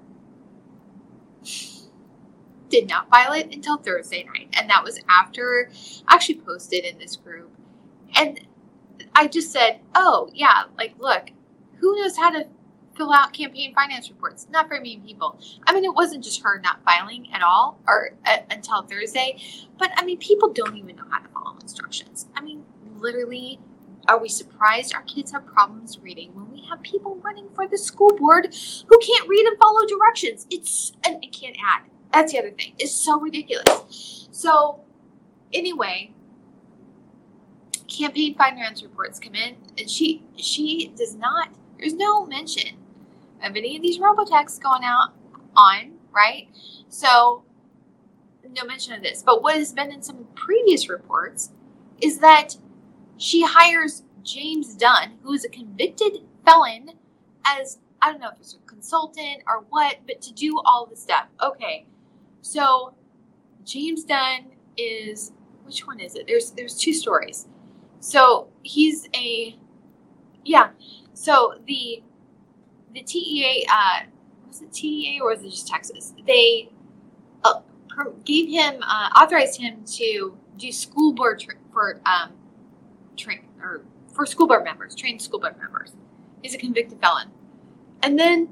S1: Did not file it until Thursday night. And that was after I actually posted in this group. And I just said, oh, yeah, like, look, who knows how to fill out campaign finance reports? Not very many people. I mean, it wasn't just her not filing at all or uh, until Thursday. But, I mean, people don't even know how to follow instructions. I mean, literally, are we surprised our kids have problems reading when we have people running for the school board who can't read and follow directions? It's, and I can't add. That's the other thing. It's so ridiculous. So, anyway, campaign finance reports come in, and she she does not, there's no mention of any of these Robotex going out on, right? So, no mention of this. But what has been in some previous reports is that she hires James Dunn, who is a convicted felon, as, I don't know if it's a consultant or what, but to do all this stuff. Okay. So James Dunn is, which one is it? There's there's two stories. So he's a, yeah. So the the T E A, uh, was it T E A or was it just Texas? They uh, gave him, uh, authorized him to do school board tra- for um, train or for school board members, trained school board members. He's a convicted felon, and then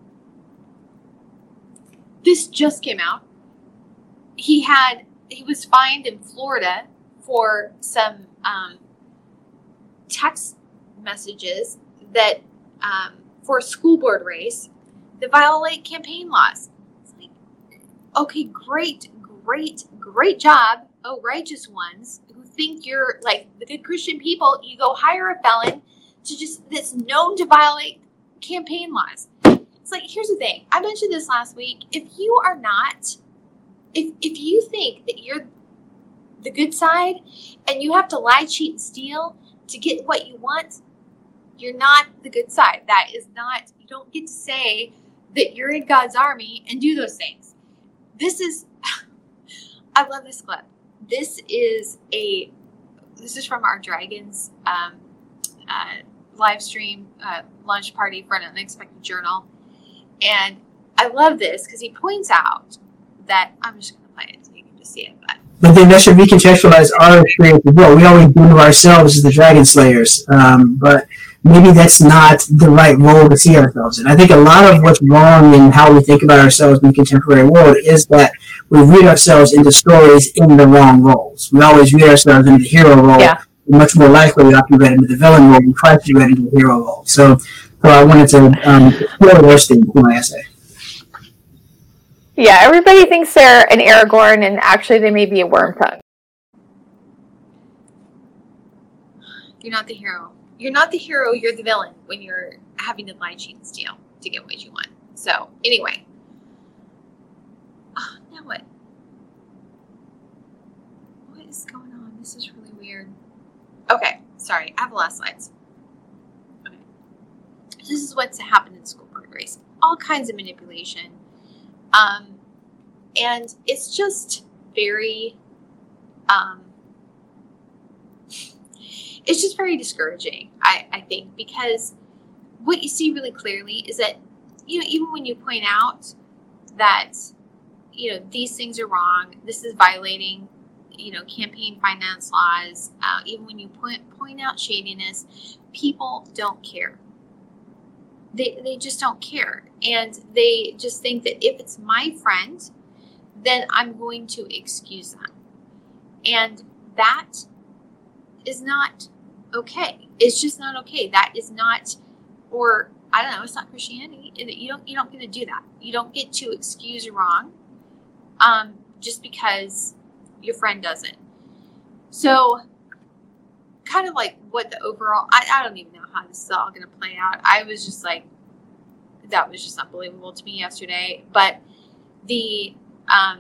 S1: this just came out. He had, he was fined in Florida for some um, text messages that, um, for a school board race that violate campaign laws. It's like, okay, great, great, great job, oh righteous ones who think you're like the good Christian people. You go hire a felon to just, that's known to violate campaign laws. It's like, here's the thing. I mentioned this last week. If you are not, If if you think that you're the good side and you have to lie, cheat, and steal to get what you want, you're not the good side. That is not, you don't get to say that you're in God's army and do those things. This is, I love this clip. This is a, this is from our Dragons um, uh, live stream uh, lunch party for an unexpected journal. And I love this because he points out that, I'm just going to play it so you can just see it. But,
S2: but then that should recontextualize our experience as well. We always do to ourselves as the Dragon Slayers. Um, but maybe that's not the right role to see ourselves in. I think a lot of what's wrong in how we think about ourselves in the contemporary world is that we read ourselves into stories in the wrong roles. We always read ourselves into the hero role. Yeah. Much more likely we ought to be read into the villain role and try to be read into the hero role. So, so I wanted to um, explore those things in my essay.
S3: Yeah, everybody thinks they're an Aragorn, and actually they may be a Wormtongue.
S1: You're not the hero. You're not the hero, you're the villain when you're having to lie, cheat, and steal to get what you want. So, anyway. Oh, now what? What is going on? This is really weird. Okay, sorry. I have a lot of slides. Okay. This is what's happened in the school board race. All kinds of manipulation. Um, and it's just very, um, it's just very discouraging, I, I think, because what you see really clearly is that, you know, even when you point out that, you know, these things are wrong, this is violating, you know, campaign finance laws, uh, even when you point, point out shadiness, people don't care. They, they just don't care. And they just think that if it's my friend, then I'm going to excuse them. And that is not okay. It's just not okay. That is not, or I don't know, it's not Christianity. You don't, you don't get to do that. You don't get to excuse wrong um, just because your friend doesn't. So kind of like what the overall, I, I don't even know how this is all going to play out. I was just like, that was just unbelievable to me yesterday. But the, um,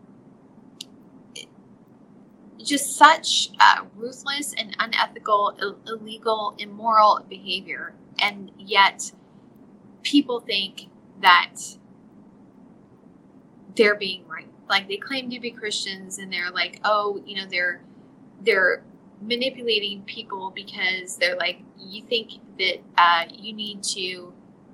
S1: just such uh, ruthless and unethical, Ill- illegal, immoral behavior. And yet people think that they're being right. Like they claim to be Christians and they're like, oh, you know, they're, they're manipulating people because they're like, you think that uh, you need to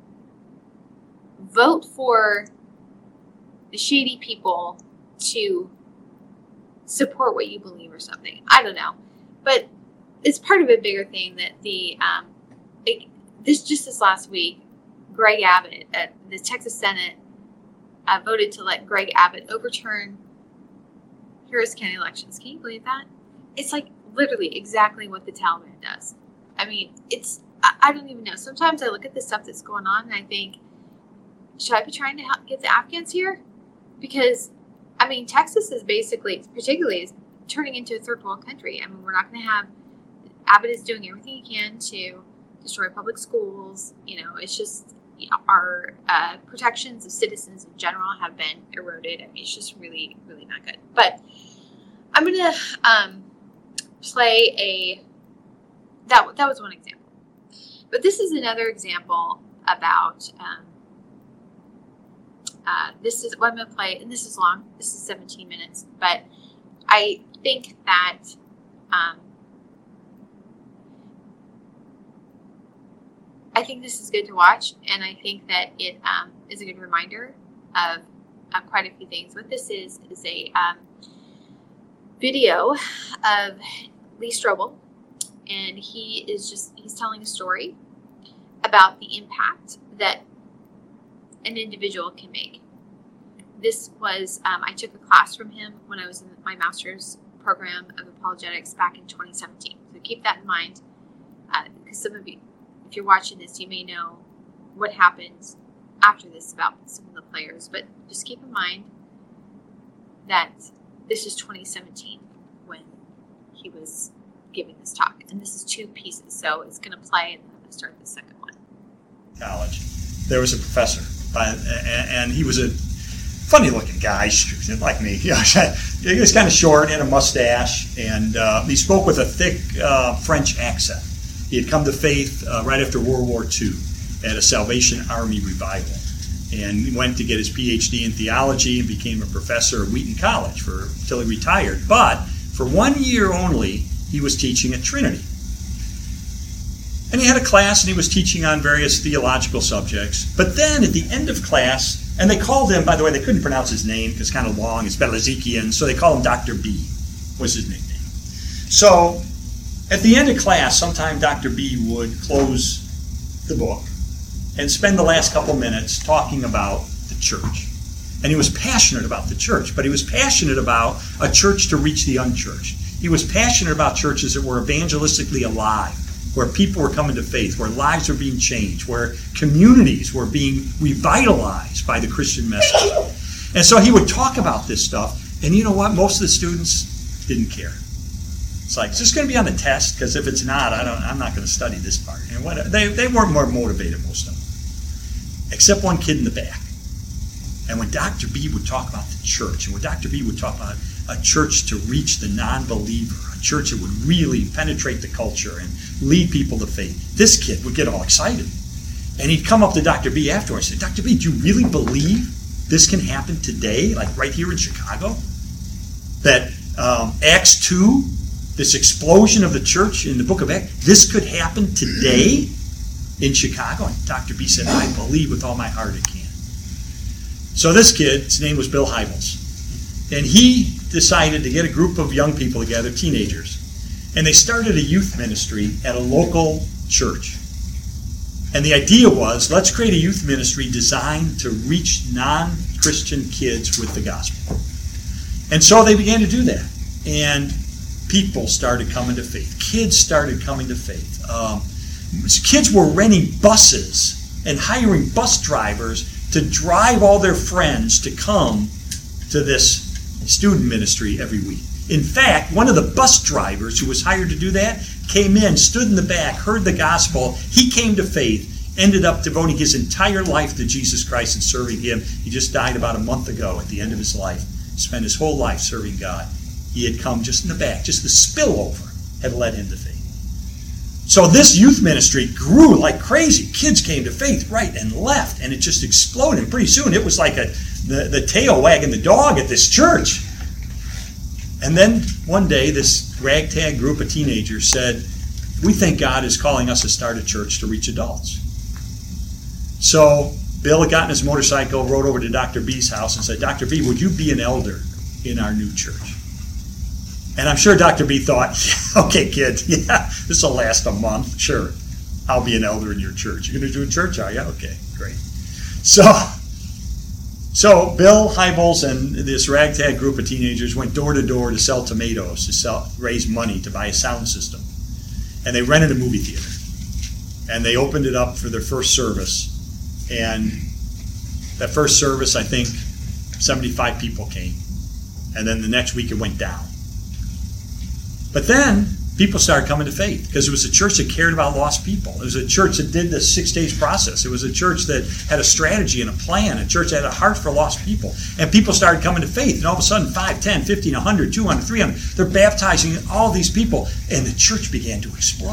S1: vote for the shady people to support what you believe or something. I don't know. But it's part of a bigger thing that the, um, it, this just this last week, Greg Abbott at the Texas Senate uh, voted to let Greg Abbott overturn Harris County elections. Can you believe that? It's like literally exactly what the Taliban does. I mean, it's, I, I don't even know. Sometimes I look at the stuff that's going on and I think, should I be trying to help get the Afghans here? Because, I mean, Texas is basically, particularly, is turning into a third world country. I mean, we're not going to have, Abbott is doing everything he can to destroy public schools. You know, it's just, you know, our uh, protections of citizens in general have been eroded. I mean, it's just really, really not good. But I'm going to um, play a, that, that was one example. But this is another example about, um, Uh, this is what I'm going to play, and this is long. This is seventeen minutes, but I think that um, I think this is good to watch, and I think that it um, is a good reminder of, of quite a few things. What this is is a um, video of Lee Strobel, and he is just he's telling a story about the impact that an individual can make. This was, um, I took a class from him when I was in my master's program of apologetics back in twenty seventeen. So keep that in mind, uh, because some of you, if you're watching this, you may know what happened after this about some of the players, but just keep in mind that this is twenty seventeen when he was giving this talk, and this is two pieces, so it's going to play, and then I'm going to start the second one.
S4: College, there was a professor, uh, and he was a funny-looking guy, like me. He was kind of short and a mustache, and uh, he spoke with a thick uh, French accent. He had come to faith uh, right after World War Two at a Salvation Army revival, and he went to get his P H D in theology and became a professor at Wheaton College for until he retired. But for one year only, he was teaching at Trinity. And he had a class, and he was teaching on various theological subjects. But then at the end of class, and they called him, by the way, they couldn't pronounce his name because it's kind of long, it's Belazikian, so they call him Doctor B, was his nickname. So at the end of class, sometime Doctor B would close the book and spend the last couple minutes talking about the church. And he was passionate about the church, but he was passionate about a church to reach the unchurched. He was passionate about churches that were evangelistically alive, where people were coming to faith, where lives were being changed, where communities were being revitalized by the Christian message. And so he would talk about this stuff, and you know what? Most of the students didn't care. It's like, is this going to be on the test? Because if it's not, I don't, I'm not going to study this part. And what, they, they weren't more motivated, most of them, except one kid in the back. And when Doctor B would talk about the church, and when Doctor B would talk about a church to reach the non-believer, a church that would really penetrate the culture and lead people to faith, this kid would get all excited. And he'd come up to Doctor B afterwards and say, Doctor B, do you really believe this can happen today, like right here in Chicago? That um, Acts two, this explosion of the church in the book of Acts, this could happen today in Chicago? And Doctor B said, I believe with all my heart it can. So this kid, his name was Bill Hybels, and he decided to get a group of young people together, teenagers, and they started a youth ministry at a local church. And the idea was, let's create a youth ministry designed to reach non-Christian kids with the gospel. And so they began to do that. And people started coming to faith. Kids started coming to faith. Um, kids were renting buses and hiring bus drivers to drive all their friends to come to this student ministry every week. In fact, one of the bus drivers who was hired to do that came in, stood in the back, heard the gospel. He came to faith, ended up devoting his entire life to Jesus Christ and serving him. He just died about a month ago at the end of his life. Spent his whole life serving God. He had come just in the back. Just the spillover had led him to faith. So this youth ministry grew like crazy. Kids came to faith right and left, and it just exploded. And pretty soon it was like a the, the tail wagging the dog at this church. And then one day this ragtag group of teenagers said, we think God is calling us to start a church to reach adults. So Bill got in his motorcycle, rode over to Doctor B's house and said, Doctor B, would you be an elder in our new church? And I'm sure Doctor B thought, yeah, okay, kid, yeah, this will last a month. Sure, I'll be an elder in your church. You're going to do a church, are you? Okay, great. So, so Bill Hybels and this ragtag group of teenagers went door to door to sell tomatoes, to sell, raise money to buy a sound system. And they rented a movie theater. And they opened it up for their first service. And that first service, I think, seventy-five people came. And then the next week it went down. But then people started coming to faith because it was a church that cared about lost people. It was a church that did the six days process. It was a church that had a strategy and a plan, a church that had a heart for lost people. And people started coming to faith. And all of a sudden, five, ten, fifteen, one hundred, two hundred, three hundred, they're baptizing all these people. And the church began to explode.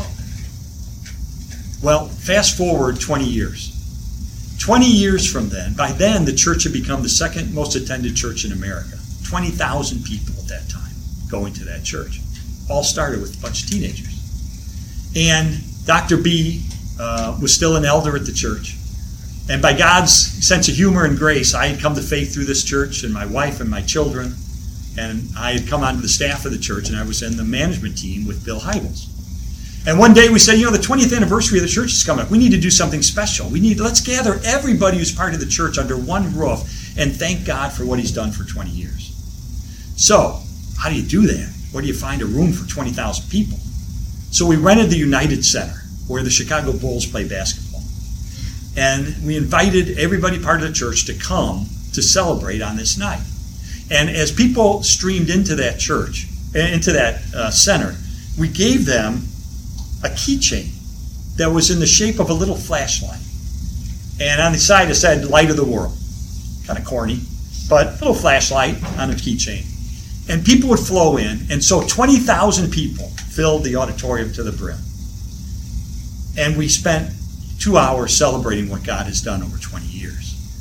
S4: Well, fast forward twenty years. twenty years from then, by then the church had become the second most attended church in America. twenty thousand people at that time going to that church. All started with a bunch of teenagers. And Doctor B uh, was still an elder at the church. And by God's sense of humor and grace, I had come to faith through this church, and my wife and my children. And I had come onto the staff of the church, and I was in the management team with Bill Hybels. And one day we said, you know, the twentieth anniversary of the church is coming up. We need to do something special. We need, let's gather everybody who's part of the church under one roof and thank God for what he's done for twenty years. So, how do you do that? Where do you find a room for twenty thousand people? So we rented the United Center, where the Chicago Bulls play basketball. And we invited everybody part of the church to come to celebrate on this night. And as people streamed into that church, into that uh, center, we gave them a keychain that was in the shape of a little flashlight. And on the side it said, Light of the World. Kind of corny, but a little flashlight on a keychain. And people would flow in, and so twenty thousand people filled the auditorium to the brim. And we spent two hours celebrating what God has done over twenty years.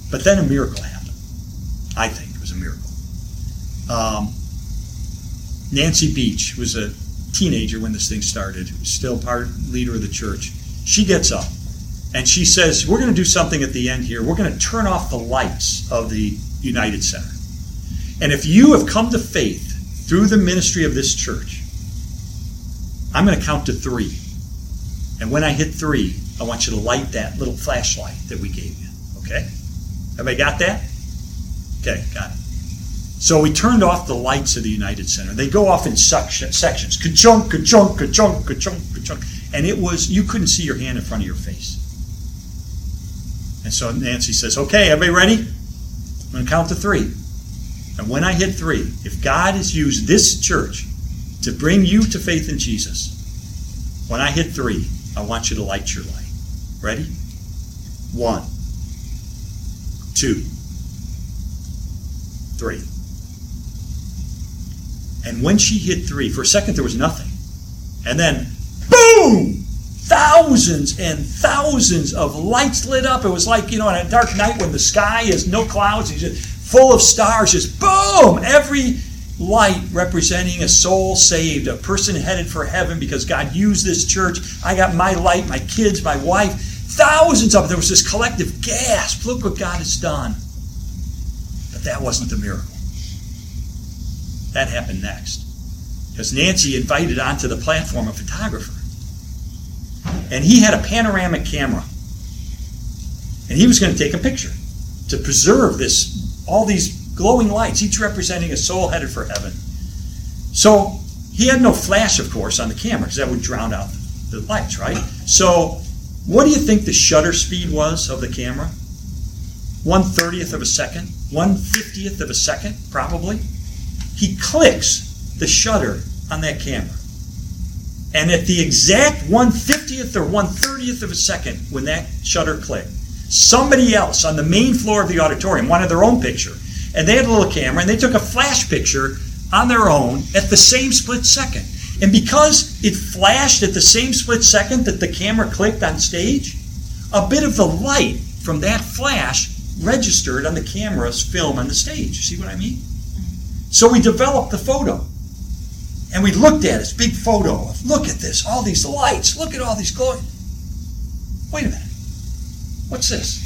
S4: But then a miracle happened. I think it was a miracle. Um, Nancy Beach was a teenager when this thing started, still part leader of the church. She gets up and she says, we're going to do something at the end here. We're going to turn off the lights of the United Center. And if you have come to faith through the ministry of this church, I'm going to count to three. And when I hit three, I want you to light that little flashlight that we gave you. Okay? Everybody got that? Okay, got it. So we turned off the lights of the United Center. They go off in section, sections. Ka-chunk, ka-chunk, ka-chunk, ka-chunk, ka-chunk. And it was, you couldn't see your hand in front of your face. And so Nancy says, okay, everybody ready? I'm going to count to three. And when I hit three, if God has used this church to bring you to faith in Jesus, when I hit three, I want you to light your light. Ready? One, two, three. And when she hit three, for a second there was nothing. And then, boom! Thousands and thousands of lights lit up. It was like, you know, on a dark night when the sky is no clouds, it's just full of stars, just boom! Every light representing a soul saved, a person headed for heaven because God used this church. I got my light, my kids, my wife, thousands of them. There was this collective gasp. Look what God has done. But that wasn't the miracle. That happened next. Because Nancy invited onto the platform a photographer. And he had a panoramic camera. And he was going to take a picture to preserve this, all these glowing lights, each representing a soul headed for heaven. So he had no flash, of course, on the camera because that would drown out the lights, right? So what do you think the shutter speed was of the camera? one thirtieth of a second? one fiftieth of a second, probably? He clicks the shutter on that camera. And at the exact one fiftieth or one thirtieth of a second when that shutter clicked, somebody else on the main floor of the auditorium wanted their own picture. And they had a little camera, and they took a flash picture on their own at the same split second. And because it flashed at the same split second that the camera clicked on stage, a bit of the light from that flash registered on the camera's film on the stage. See what I mean? So we developed the photo. And we looked at this big photo of, look at this, all these lights, look at all these glowing. Wait a minute. What's this?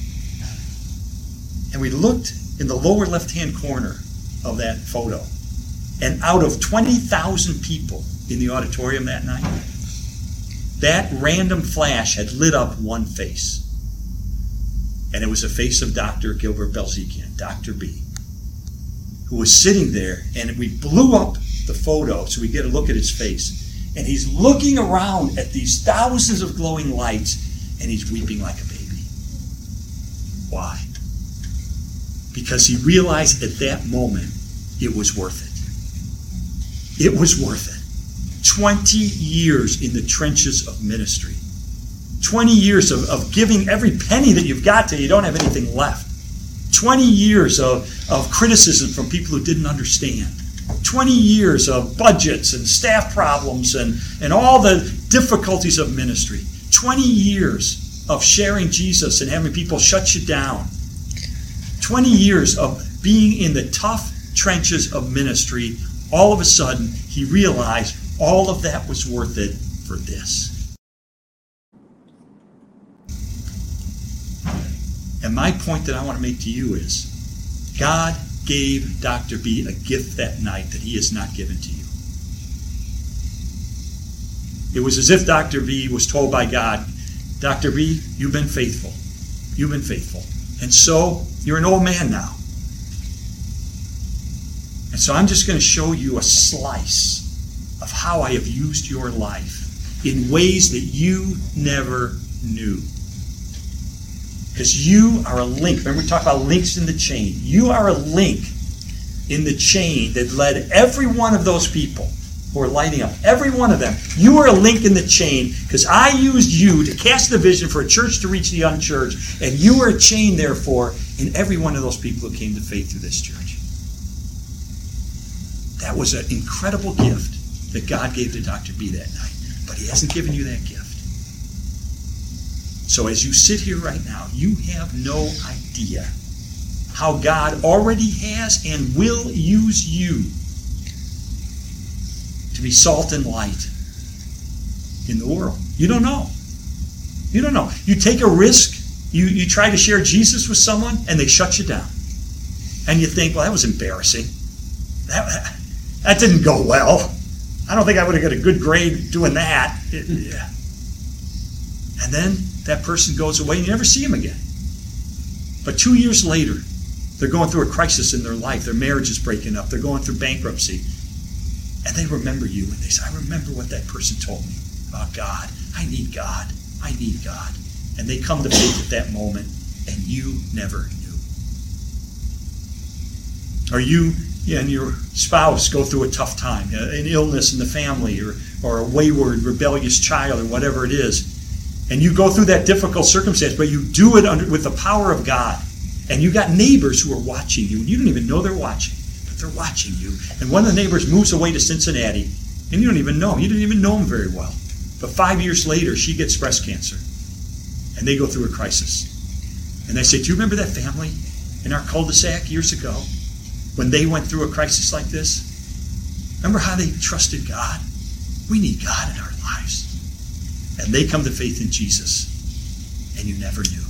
S4: And we looked in the lower left-hand corner of that photo. And out of twenty thousand people in the auditorium that night, that random flash had lit up one face. And it was the face of Doctor Gilbert Belzikian, Doctor B, who was sitting there, and we blew up the photo so we get a look at his face. And he's looking around at these thousands of glowing lights, and he's weeping like a baby. Why? Because he realized at that moment it was worth it. It was worth it. twenty years in the trenches of ministry. twenty years of, of giving every penny that you've got till you don't have anything left. twenty years of, of criticism from people who didn't understand. twenty years of budgets and staff problems and, and all the difficulties of ministry. twenty years of sharing Jesus and having people shut you down. twenty years of being in the tough trenches of ministry. All of a sudden, he realized all of that was worth it for this. And my point that I want to make to you is, God gave Doctor B a gift that night that he has not given to you. It was as if Doctor B was told by God, Doctor B, you've been faithful. You've been faithful. And so, you're an old man now. And so I'm just going to show you a slice of how I have used your life in ways that you never knew. Because you are a link. Remember we talked about links in the chain. You are a link in the chain that led every one of those people who are lighting up. Every one of them. You are a link in the chain because I used you to cast the vision for a church to reach the unchurched. And you are a chain, therefore, in every one of those people who came to faith through this church. That was an incredible gift that God gave to Doctor B that night. But he hasn't given you that gift. So as you sit here right now, you have no idea how God already has and will use you to be salt and light in the world. You don't know. You don't know. You take a risk, you, you try to share Jesus with someone, and they shut you down. And you think, well, that was embarrassing. That, that didn't go well. I don't think I would have got a good grade doing that. It, yeah. And then that person goes away and you never see him again. But two years later, they're going through a crisis in their life. Their marriage is breaking up. They're going through bankruptcy. And they remember you and they say, I remember what that person told me about God. I need God. I need God. And they come to faith at that moment, and you never knew. Or you and your spouse go through a tough time, an illness in the family, or, or a wayward, rebellious child, or whatever it is. And you go through that difficult circumstance, but you do it under, with the power of God. And you got neighbors who are watching you, and you don't even know they're watching, but they're watching you. And one of the neighbors moves away to Cincinnati, and you don't even know him. You didn't even know him very well. But five years later, she gets breast cancer, and they go through a crisis. And they say, do you remember that family in our cul-de-sac years ago when they went through a crisis like this? Remember how they trusted God? We need God in our lives. And they come to faith in Jesus, and you never knew.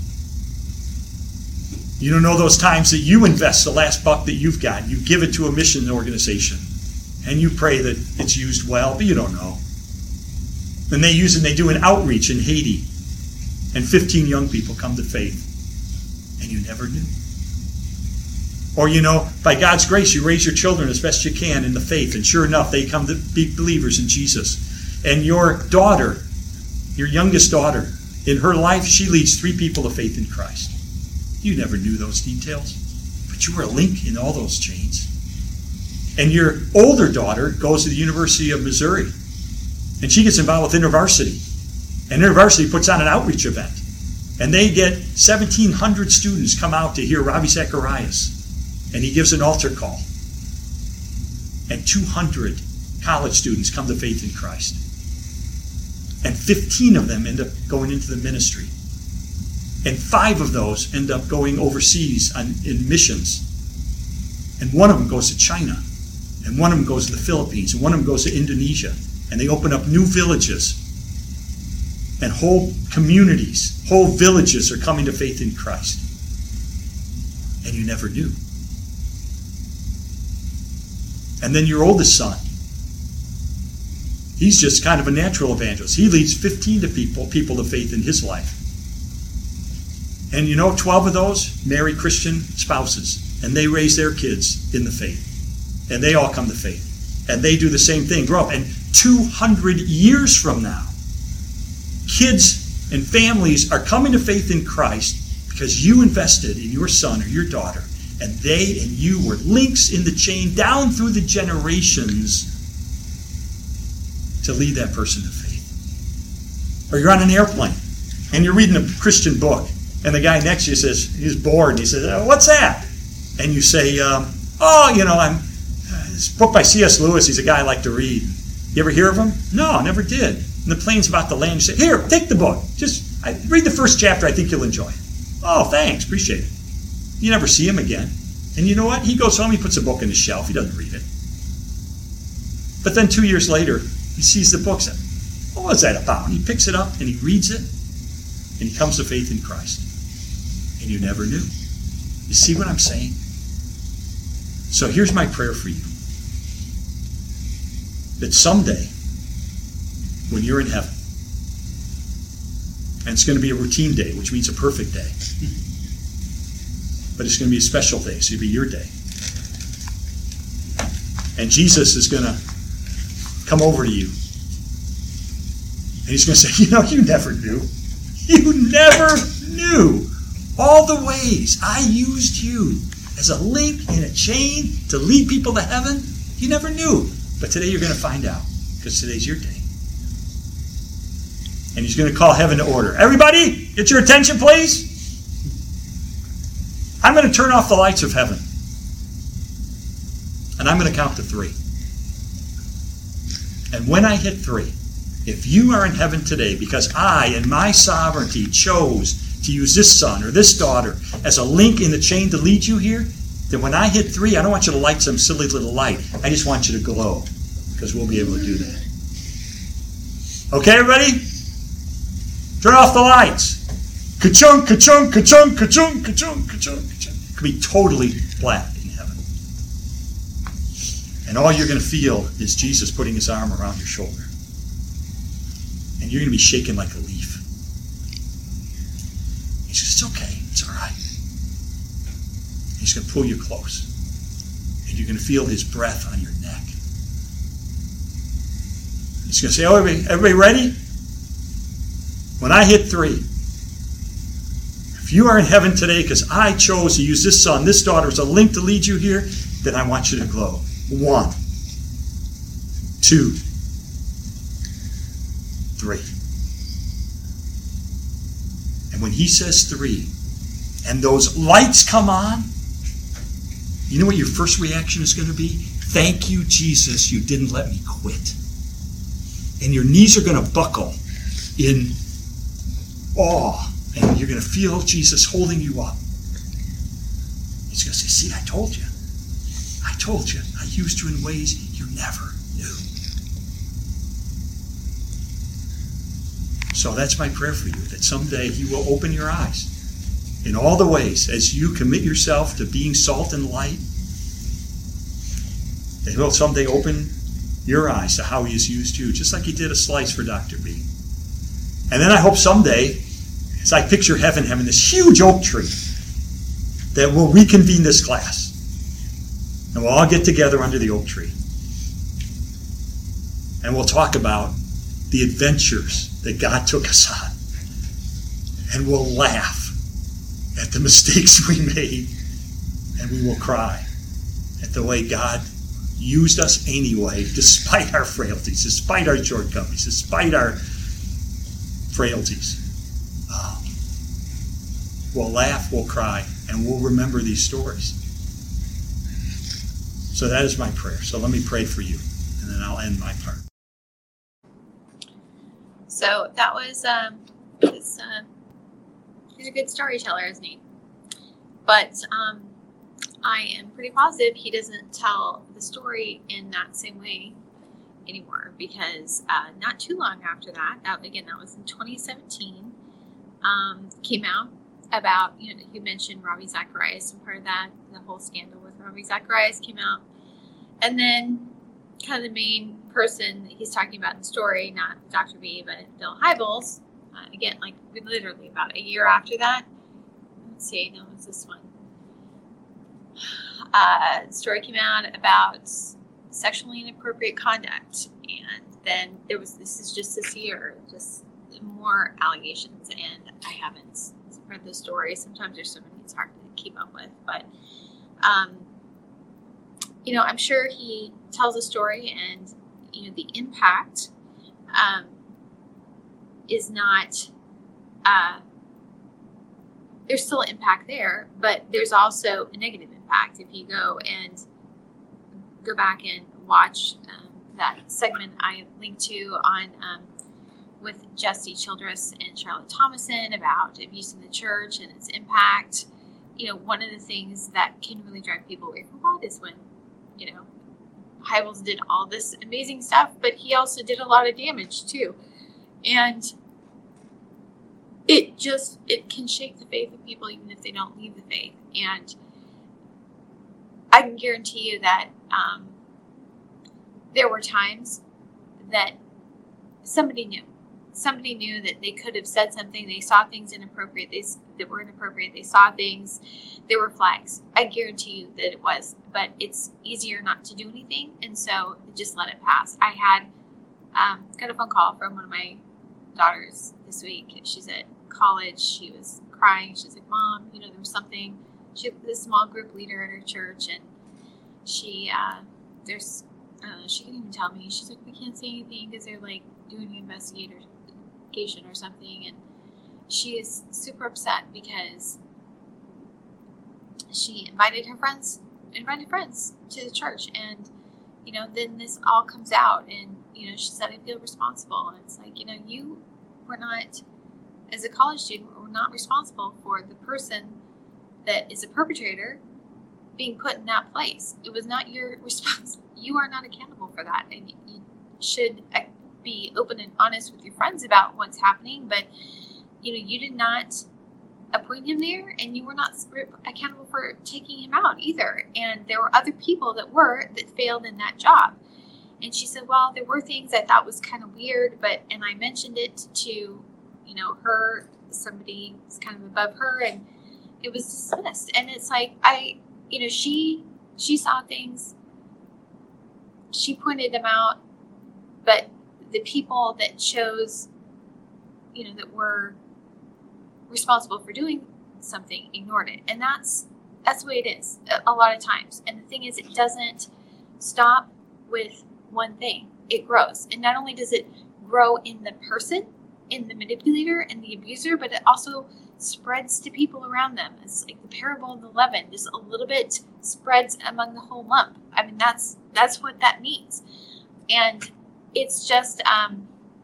S4: You don't know those times that you invest the last buck that you've got. You give it to a mission organization, and you pray that it's used well, but you don't know. And they use it, and they do an outreach in Haiti, and fifteen young people come to faith, and you never knew. Or, you know, by God's grace, you raise your children as best you can in the faith, and sure enough, they come to be believers in Jesus. And your daughter, your youngest daughter, in her life, she leads three people to faith in Christ. You never knew those details, but you were a link in all those chains. And your older daughter goes to the University of Missouri, and she gets involved with InterVarsity. And InterVarsity puts on an outreach event, and they get seventeen hundred students come out to hear Ravi Zacharias, and he gives an altar call. And two hundred college students come to faith in Christ. And fifteen of them end up going into the ministry. And five of those end up going overseas on, in missions. And one of them goes to China. And one of them goes to the Philippines. And one of them goes to Indonesia. And they open up new villages. And whole communities, whole villages are coming to faith in Christ. And you never knew. And then your oldest son, he's just kind of a natural evangelist. He leads fifteen to people, people to faith in his life. And you know, twelve of those marry Christian spouses, and they raise their kids in the faith. And they all come to faith. And they do the same thing, grow up. And two hundred years from now, kids and families are coming to faith in Christ because you invested in your son or your daughter, and they and you were links in the chain down through the generations to lead that person to faith. Or you're on an airplane, and you're reading a Christian book, and the guy next to you says, he's bored, and he says, oh, what's that? And you say, um, oh, you know, I'm uh, this book by C S Lewis, he's a guy I like to read. You ever hear of him? No, I never did. And the plane's about to land, you say, here, take the book. Just I, read the first chapter, I think you'll enjoy it. Oh, thanks, appreciate it. You never see him again. And you know what? He goes home, he puts a book on his shelf, he doesn't read it. But then two years later, he sees the book, says, what was that about? And he picks it up and he reads it, and he comes to faith in Christ. And you never knew. You see what I'm saying? So here's my prayer for you. That someday, when you're in heaven, and it's going to be a routine day, which means a perfect day, but it's going to be a special day, so it'll be your day. And Jesus is going to come over to you, and he's going to say, you know, you never knew. You never knew all the ways I used you as a link in a chain to lead people to heaven. You never knew. But today you're going to find out, because today's your day. And he's going to call heaven to order. Everybody, get your attention, please. I'm going to turn off the lights of heaven. And I'm going to count to three. And when I hit three, if you are in heaven today because I, in my sovereignty, chose to use this son or this daughter as a link in the chain to lead you here, then when I hit three, I don't want you to light some silly little light. I just want you to glow, because we'll be able to do that. Okay, everybody? Turn off the lights. Ka-chunk, ka-chunk, ka-chunk, ka-chunk, ka-chunk, ka-chunk, ka-chunk. It could be totally black in heaven. And all you're going to feel is Jesus putting his arm around your shoulder. And you're going to be shaking like a leaf. He says, it's okay. It's all right. He's going to pull you close. And you're going to feel his breath on your neck. He's going to say, oh, everybody, everybody ready? When I hit three, if you are in heaven today because I chose to use this son, this daughter as a link to lead you here, then I want you to glow. One, two, three. And when he says three, and those lights come on, you know what your first reaction is going to be? Thank you, Jesus, you didn't let me quit. And your knees are going to buckle in awe. And you're going to feel Jesus holding you up. He's going to say, see, I told you. I told you. I used you in ways you never knew. So that's my prayer for you, that someday he will open your eyes in all the ways as you commit yourself to being salt and light. That he'll someday open your eyes to how he has used you, just like he did a slice for Doctor B. And then I hope someday, as I picture heaven having this huge oak tree, that we'll reconvene this class. And we'll all get together under the oak tree. And we'll talk about the adventures that God took us on. And we'll laugh at the mistakes we made. And we will cry at the way God used us anyway, despite our frailties, despite our shortcomings, despite our frailties. Um, we'll laugh, we'll cry, and we'll remember these stories. So that is my prayer. So let me pray for you, and then I'll end my part.
S1: So that was, um, this, uh, he's a good storyteller, isn't he? But um, I am pretty positive he doesn't tell the story in that same way anymore, because uh, not too long after that, that again, that was in twenty seventeen, um, came out about, you know, you mentioned Ravi Zacharias, and part of that, the whole scandal with Ravi Zacharias came out. And then kind of the main person that he's talking about in the story, not Doctor B, but Bill Hybels, uh, again, like literally about a year after that. Let's see, no, it's this one. Uh, the story came out about sexually inappropriate conduct, and then there was, this is just this year, just more allegations, and I haven't read the story. Sometimes there's so many it's hard to keep up with, but um, you know, I'm sure he tells a story, and you know, the impact um, is not uh, there's still impact there, but there's also a negative impact. If you go and go back and watch um, that segment I linked to on um, with Jesse Childress and Charlotte Thomason about abuse in the church and its impact, you know, one of the things that can really drive people away from God is when, you know, Hybels did all this amazing stuff, but he also did a lot of damage too. And it just, it can shake the faith of people even if they don't leave the faith. And I can guarantee you that um, there were times that somebody knew. Somebody knew that they could have said something. They saw things inappropriate. They, that were inappropriate. They saw things. There were flags. I guarantee you that it was. But it's easier not to do anything, and so just let it pass. I had um, got a phone call from one of my daughters this week. She's at college. She was crying. She's like, "Mom, you know, there was something." She was a small group leader at her church, and she uh, there's uh, she couldn't even tell me. She's like, "We can't say anything because they're like doing an investigation or something," and she is super upset because she invited her friends, invited friends to the church, and you know, then this all comes out, and you know, she said, I feel responsible. And it's like, you know, you were not, as a college student, were not responsible for the person that is a perpetrator being put in that place. It was not your response. You are not accountable for that. And you should be open and honest with your friends about what's happening. But, you know, you did not appoint him there, and you were not accountable for taking him out either. And there were other people that were, that failed in that job. And she said, well, there were things I thought was kind of weird, but, and I mentioned it to, you know, her, somebody was kind of above her, and it was dismissed. And it's like, I, you know, she, she saw things, she pointed them out, but the people that chose, you know, that were responsible for doing something ignored it. And that's, that's the way it is a, a lot of times. And the thing is, it doesn't stop with one thing. It grows. And not only does it grow in the person, in the manipulator and the abuser, but it also spreads to people around them. It's like the parable of the leaven, just a little bit spreads among the whole lump. I mean, that's, that's what that means. And it's just, um,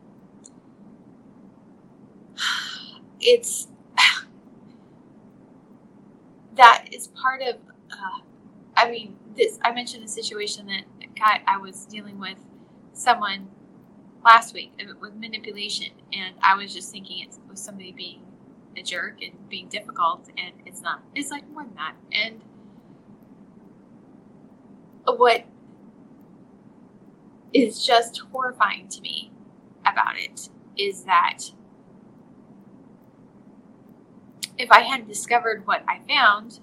S1: it's, that is part of, uh, I mean, this, I mentioned the situation that I, I was dealing with someone last week with manipulation, and I was just thinking it was somebody being a jerk and being difficult, and it's not. It's like more than that. And what is just horrifying to me about it is that if I hadn't discovered what I found,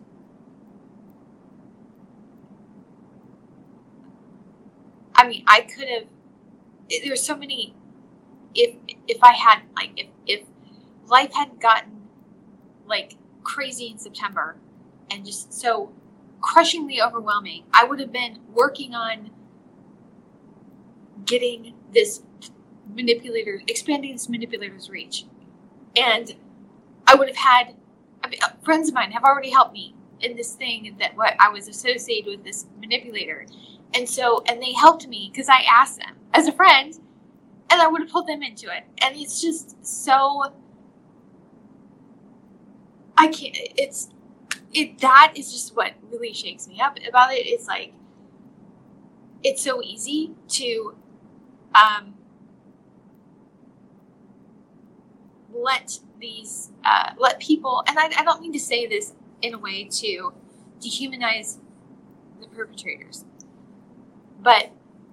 S1: I mean, I could have, there's so many, if, if I hadn't, like, if, if life hadn't gotten, like, crazy in September and just so crushingly overwhelming, I would have been working on getting this manipulator, expanding this manipulator's reach. And I would have had, I mean, friends of mine have already helped me in this thing that what I was associated with this manipulator. And so, and they helped me because I asked them as a friend, and I would have pulled them into it. And it's just so, I can't, it's, it, that is just what really shakes me up about it. It's like, it's so easy to, um, let these, uh, let people, and I, I don't mean to say this in a way to dehumanize the perpetrators, but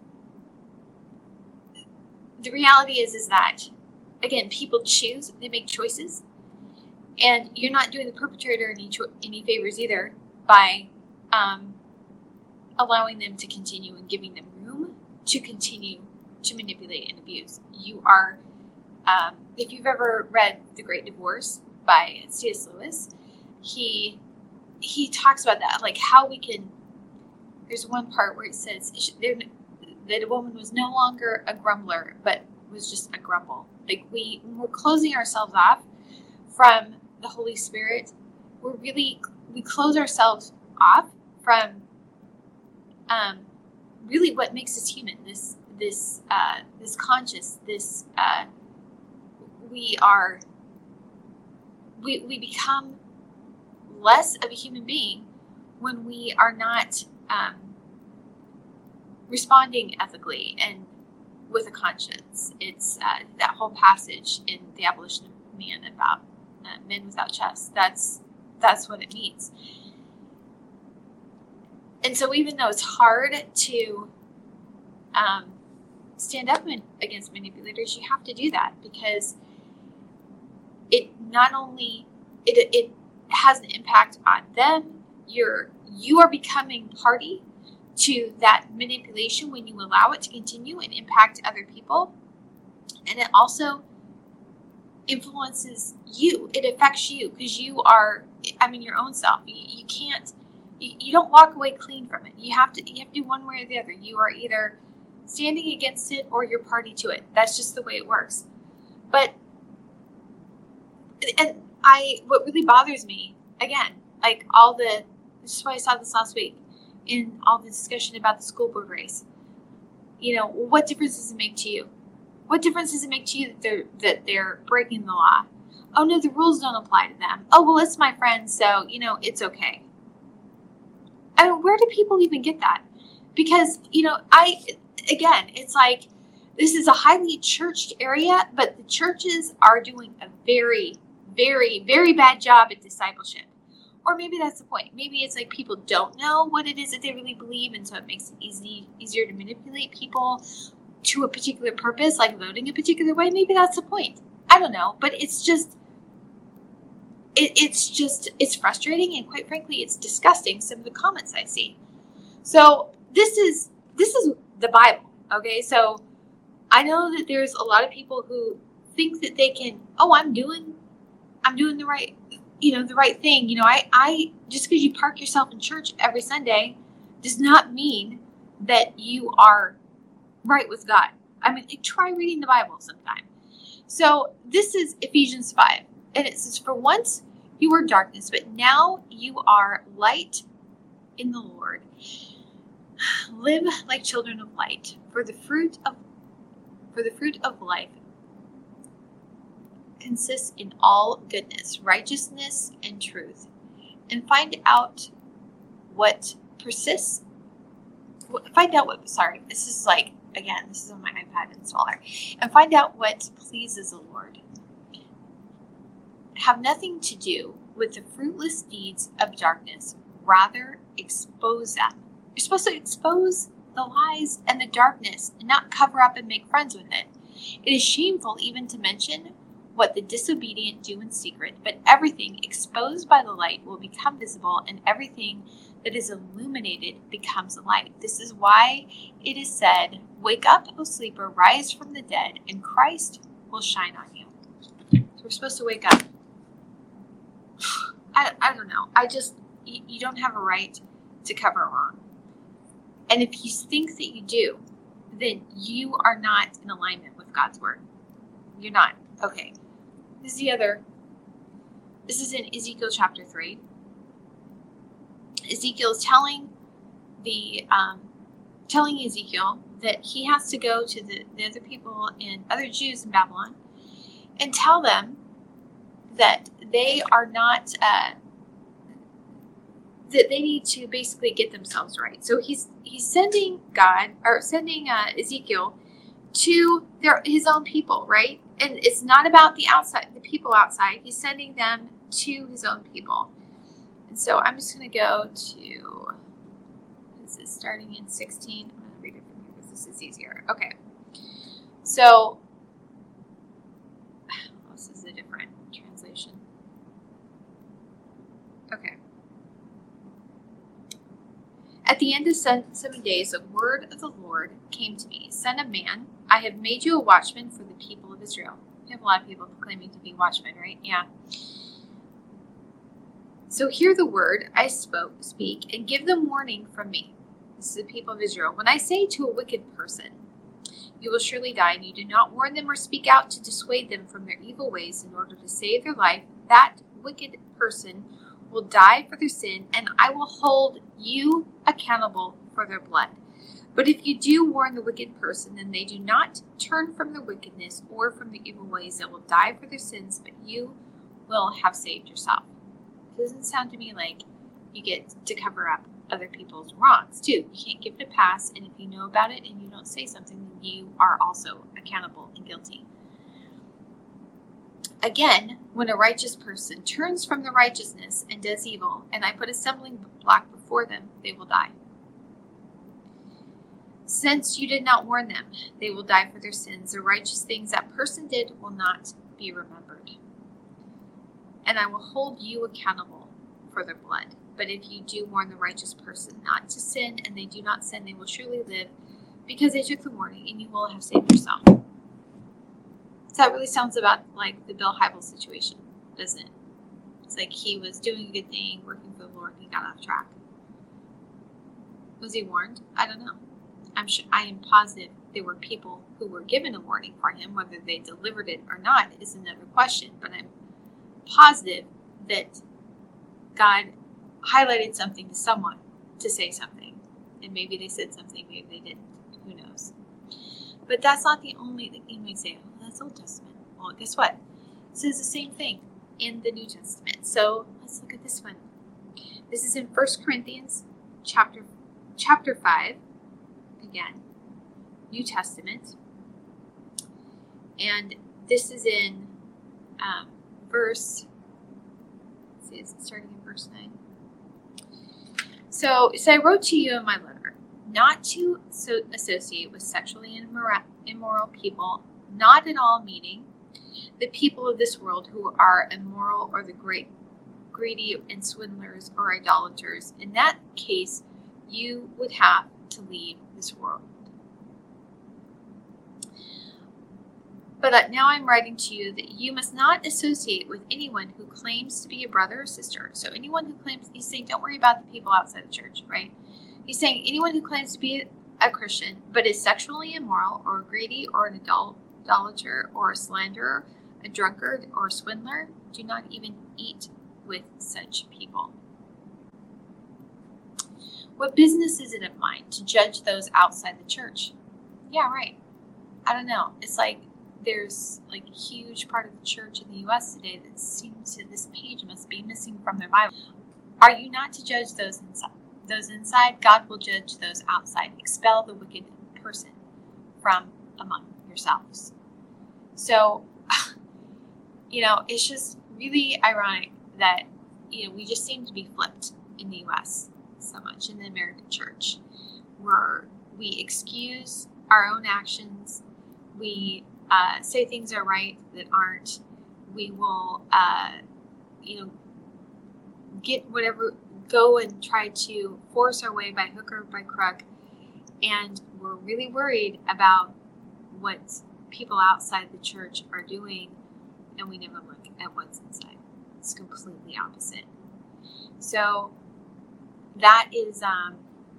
S1: the reality is, is that, again, people choose, they make choices, and you're not doing the perpetrator any, cho- any favors either by um, allowing them to continue and giving them room to continue to manipulate and abuse. You are, um, if you've ever read The Great Divorce by C S Lewis, he he talks about that, like how we can, there's one part where it says that a woman was no longer a grumbler, but was just a grumble. Like we, when we're closing ourselves off from the Holy Spirit, we're really, we close ourselves off from um, really what makes us human, this, this, uh, this conscious, this, uh, we are, we, we become less of a human being when we are not um, responding ethically and with a conscience. It's uh, that whole passage in The Abolition of Man about uh, men without chests. That's that's what it means. And so even though it's hard to um, stand up against manipulators, you have to do that because it not only it it has an impact on them. You're you are becoming party to that manipulation when you allow it to continue and impact other people, and it also influences you. It affects you because you are, I mean, your own self. You, you can't, you, you don't walk away clean from it. You have to, you have to do one way or the other. You are either standing against it or you're party to it. That's just the way it works. But, and I, what really bothers me, again, like all the, this is why I saw this last week in all the discussion about the school board race. you know, what difference does it make to you? What difference does it make to you that they're, that they're breaking the law? Oh, no, the rules don't apply to them. Oh, well, it's my friend, so, you know, it's okay. I mean, where do people even get that? Because, you know, I, again, it's like, this is a highly churched area, but the churches are doing a very, very, very bad job at discipleship. Or maybe that's the point. Maybe it's like people don't know what it is that they really believe, and so it makes it easy, easier to manipulate people to a particular purpose, like voting a particular way. Maybe that's the point. I don't know. But it's just, it, it's just, it's frustrating, and quite frankly, it's disgusting, some of the comments I see. So this is, this is the Bible, okay? So I know that there's a lot of people who think that they can, oh, I'm doing, I'm doing the right, you know, the right thing. You know, I, I, just because you park yourself in church every Sunday does not mean that you are right with God. I mean, try reading the Bible sometime. So this is Ephesians five, and it says, for once you were darkness, but now you are light in the Lord. Live like children of light, for the fruit of for the fruit of life consists in all goodness, righteousness, and truth. And find out what persists. Find out what, sorry, this is like, again, this is on my iPad and smaller. And find out what pleases the Lord. Have nothing to do with the fruitless deeds of darkness. Rather, expose them. You're supposed to expose the lies and the darkness and not cover up and make friends with it. It is shameful even to mention what the disobedient do in secret, but everything exposed by the light will become visible, and everything that is illuminated becomes a light. This is why it is said, wake up, O sleeper, rise from the dead, and Christ will shine on you. So we're supposed to wake up. I, I don't know. I just, you, you don't have a right to cover a wrong. And if you think that you do, then you are not in alignment with God's word. You're not. Okay. This is the other. This is in Ezekiel chapter three. Ezekiel is telling the um, telling Ezekiel that he has to go to the, the other people and other Jews in Babylon and tell them that they are not. Uh, that they need to basically get themselves right. So he's he's sending God or sending uh, Ezekiel to their his own people, right? And it's not about the outside, the people outside. He's sending them to his own people. And so I'm just going to go to, this is starting in sixteen. I'm going to read it from here because this is easier. Okay. So, this is a different translation. Okay. At the end of seven days, a word of the Lord came to me. Son of man, I have made you a watchman for the people of Israel. We have a lot of people claiming to be watchmen, right? Yeah. So hear the word I spoke, speak, and give them warning from me. This is the people of Israel. When I say to a wicked person, you will surely die, and you do not warn them or speak out to dissuade them from their evil ways in order to save their life, that wicked person will die for their sin, and I will hold you accountable for their blood. But if you do warn the wicked person, and they do not turn from their wickedness or from their evil ways, they will die for their sins, but you will have saved yourself. It doesn't sound to me like you get to cover up other people's wrongs, too. You can't give it a pass, and if you know about it and you don't say something, then you are also accountable and guilty. Again, when a righteous person turns from the righteousness and does evil, and I put a stumbling block before them, they will die. Since you did not warn them, they will die for their sins. The righteous things that person did will not be remembered. And I will hold you accountable for their blood. But if you do warn the righteous person not to sin, and they do not sin, they will surely live, because they took the warning, and you will have saved yourself. So that really sounds about like the Bill Hybels situation, doesn't it? It's like he was doing a good thing, working for the Lord, and he got off track. Was he warned? I don't know. I'm sure, I am positive there were people who were given a warning for him. Whether they delivered it or not is another question. But I'm positive that God highlighted something to someone to say something. And maybe they said something, maybe they didn't. Who knows? But that's not the only thing. You might say, oh, that's Old Testament. Well, guess what? It says the same thing in the New Testament. So let's look at this one. This is in First Corinthians chapter chapter five. Again, New Testament. And this is in um, verse, let's see, is it starting in verse nine? So, so I wrote to you in my letter, not to so associate with sexually immora- immoral people, not at all meaning the people of this world who are immoral or the great greedy and swindlers or idolaters. In that case, you would have to leave this world. But now I'm writing to you that you must not associate with anyone who claims to be a brother or sister. So anyone who claims, he's saying, don't worry about the people outside the church, right? He's saying anyone who claims to be a Christian but is sexually immoral or greedy or an idolater or a slanderer, a drunkard or a swindler, do not even eat with such people. What business is it of mine to judge those outside the church? Yeah, right. I don't know. It's like there's like a huge part of the church in the U S today that seems to, this page must be missing from their Bible. Are you not to judge those inside? Those inside, God will judge those outside. Expel the wicked person from among yourselves. So, you know, it's just really ironic that, you know, we just seem to be flipped in the U S so much, in the American church, where we excuse our own actions, we uh, say things are right that aren't, we will, uh, you know, get whatever, go and try to force our way by hook or by crook, and we're really worried about what people outside the church are doing, and we never look at what's inside. It's completely opposite. So that is, um,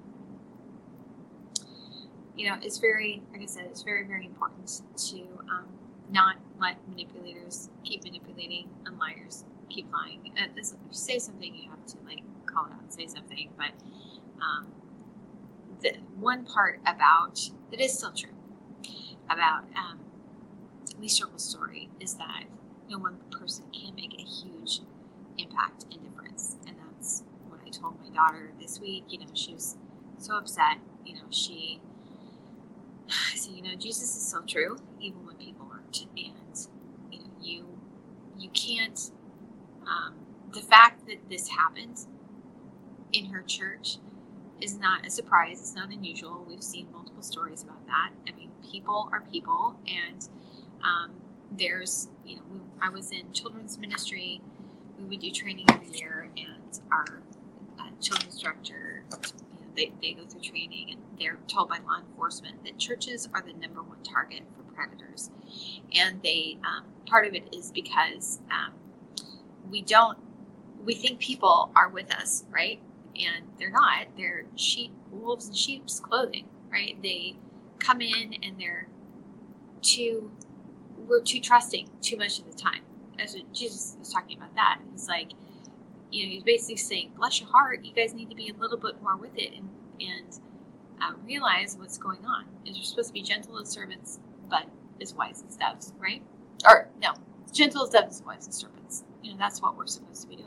S1: you know, it's very, like I said, it's very, very important to um, not let manipulators keep manipulating and liars keep lying. Uh, this, if you say something, you have to like call it out and say something. But um, the one part about that is still true about um, Lee Strobel's story is that no one person can make a huge impact and difference, and that's what I told my daughter this week. You know, she was so upset. You know, she said, you know, Jesus is so true, even when people aren't, and you know, you you can't. Um, the fact that this happened in her church is not a surprise. It's not unusual. We've seen multiple stories about that. I mean, people are people, and um, there's, you know, we, I was in children's ministry. We would do training every year, and our uh, children's director, you know, they, they go through training, and they're told by law enforcement that churches are the number one target for predators. And they, um, part of it is because um, we don't, we think people are with us, right? And they're not. They're sheep, wolves in sheep's clothing, right? They come in and they're too, we're too trusting too much of the time. As Jesus was talking about that. He's like, you know, he's basically saying, bless your heart, you guys need to be a little bit more with it and, and uh, realize what's going on. Is you're supposed to be gentle as servants, but as wise as doves, right? Or, no, gentle as doves, as wise as serpents. You know, that's what we're supposed to be doing.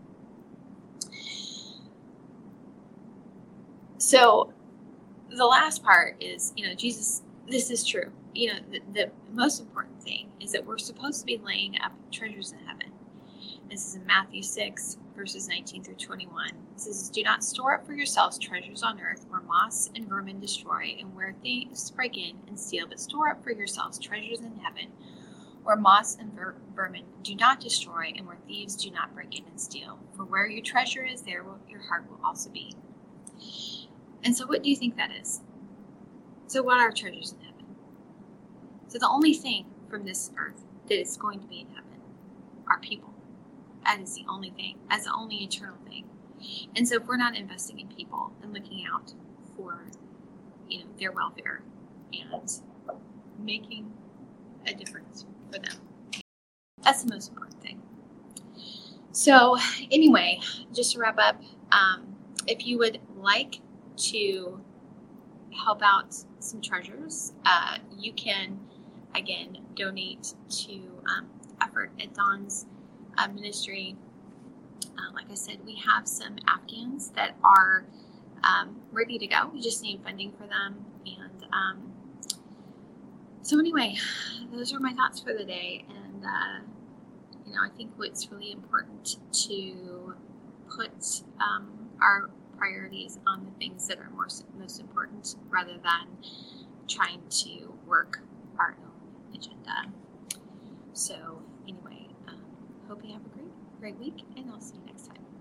S1: So the last part is, you know, Jesus, this is true. You know, the, the most important thing is that we're supposed to be laying up treasures in heaven. This is in Matthew six, verses nineteen through twenty-one. It says, do not store up for yourselves treasures on earth where moths and vermin destroy and where thieves break in and steal, but store up for yourselves treasures in heaven where moths and ver- vermin do not destroy and where thieves do not break in and steal. For where your treasure is, there will, your heart will also be. And so what do you think that is? So what are treasures in heaven? So the only thing from this earth that is going to be in heaven are people. That is the only thing. That's the only eternal thing. And so if we're not investing in people and looking out for, you know, their welfare and making a difference for them, that's the most important thing. So anyway, just to wrap up, um, if you would like to help out some treasures, uh, you can, again, donate to um, Effort at Dawn's uh, ministry. Uh, like I said, we have some Afghans that are um, ready to go. We just need funding for them. And um, so anyway, those are my thoughts for the day. And, uh, you know, I think what's really important to put um, our priorities on the things that are more, most important rather than trying to work our own agenda. So anyway, um, hope you have a great, great week, and I'll see you next time.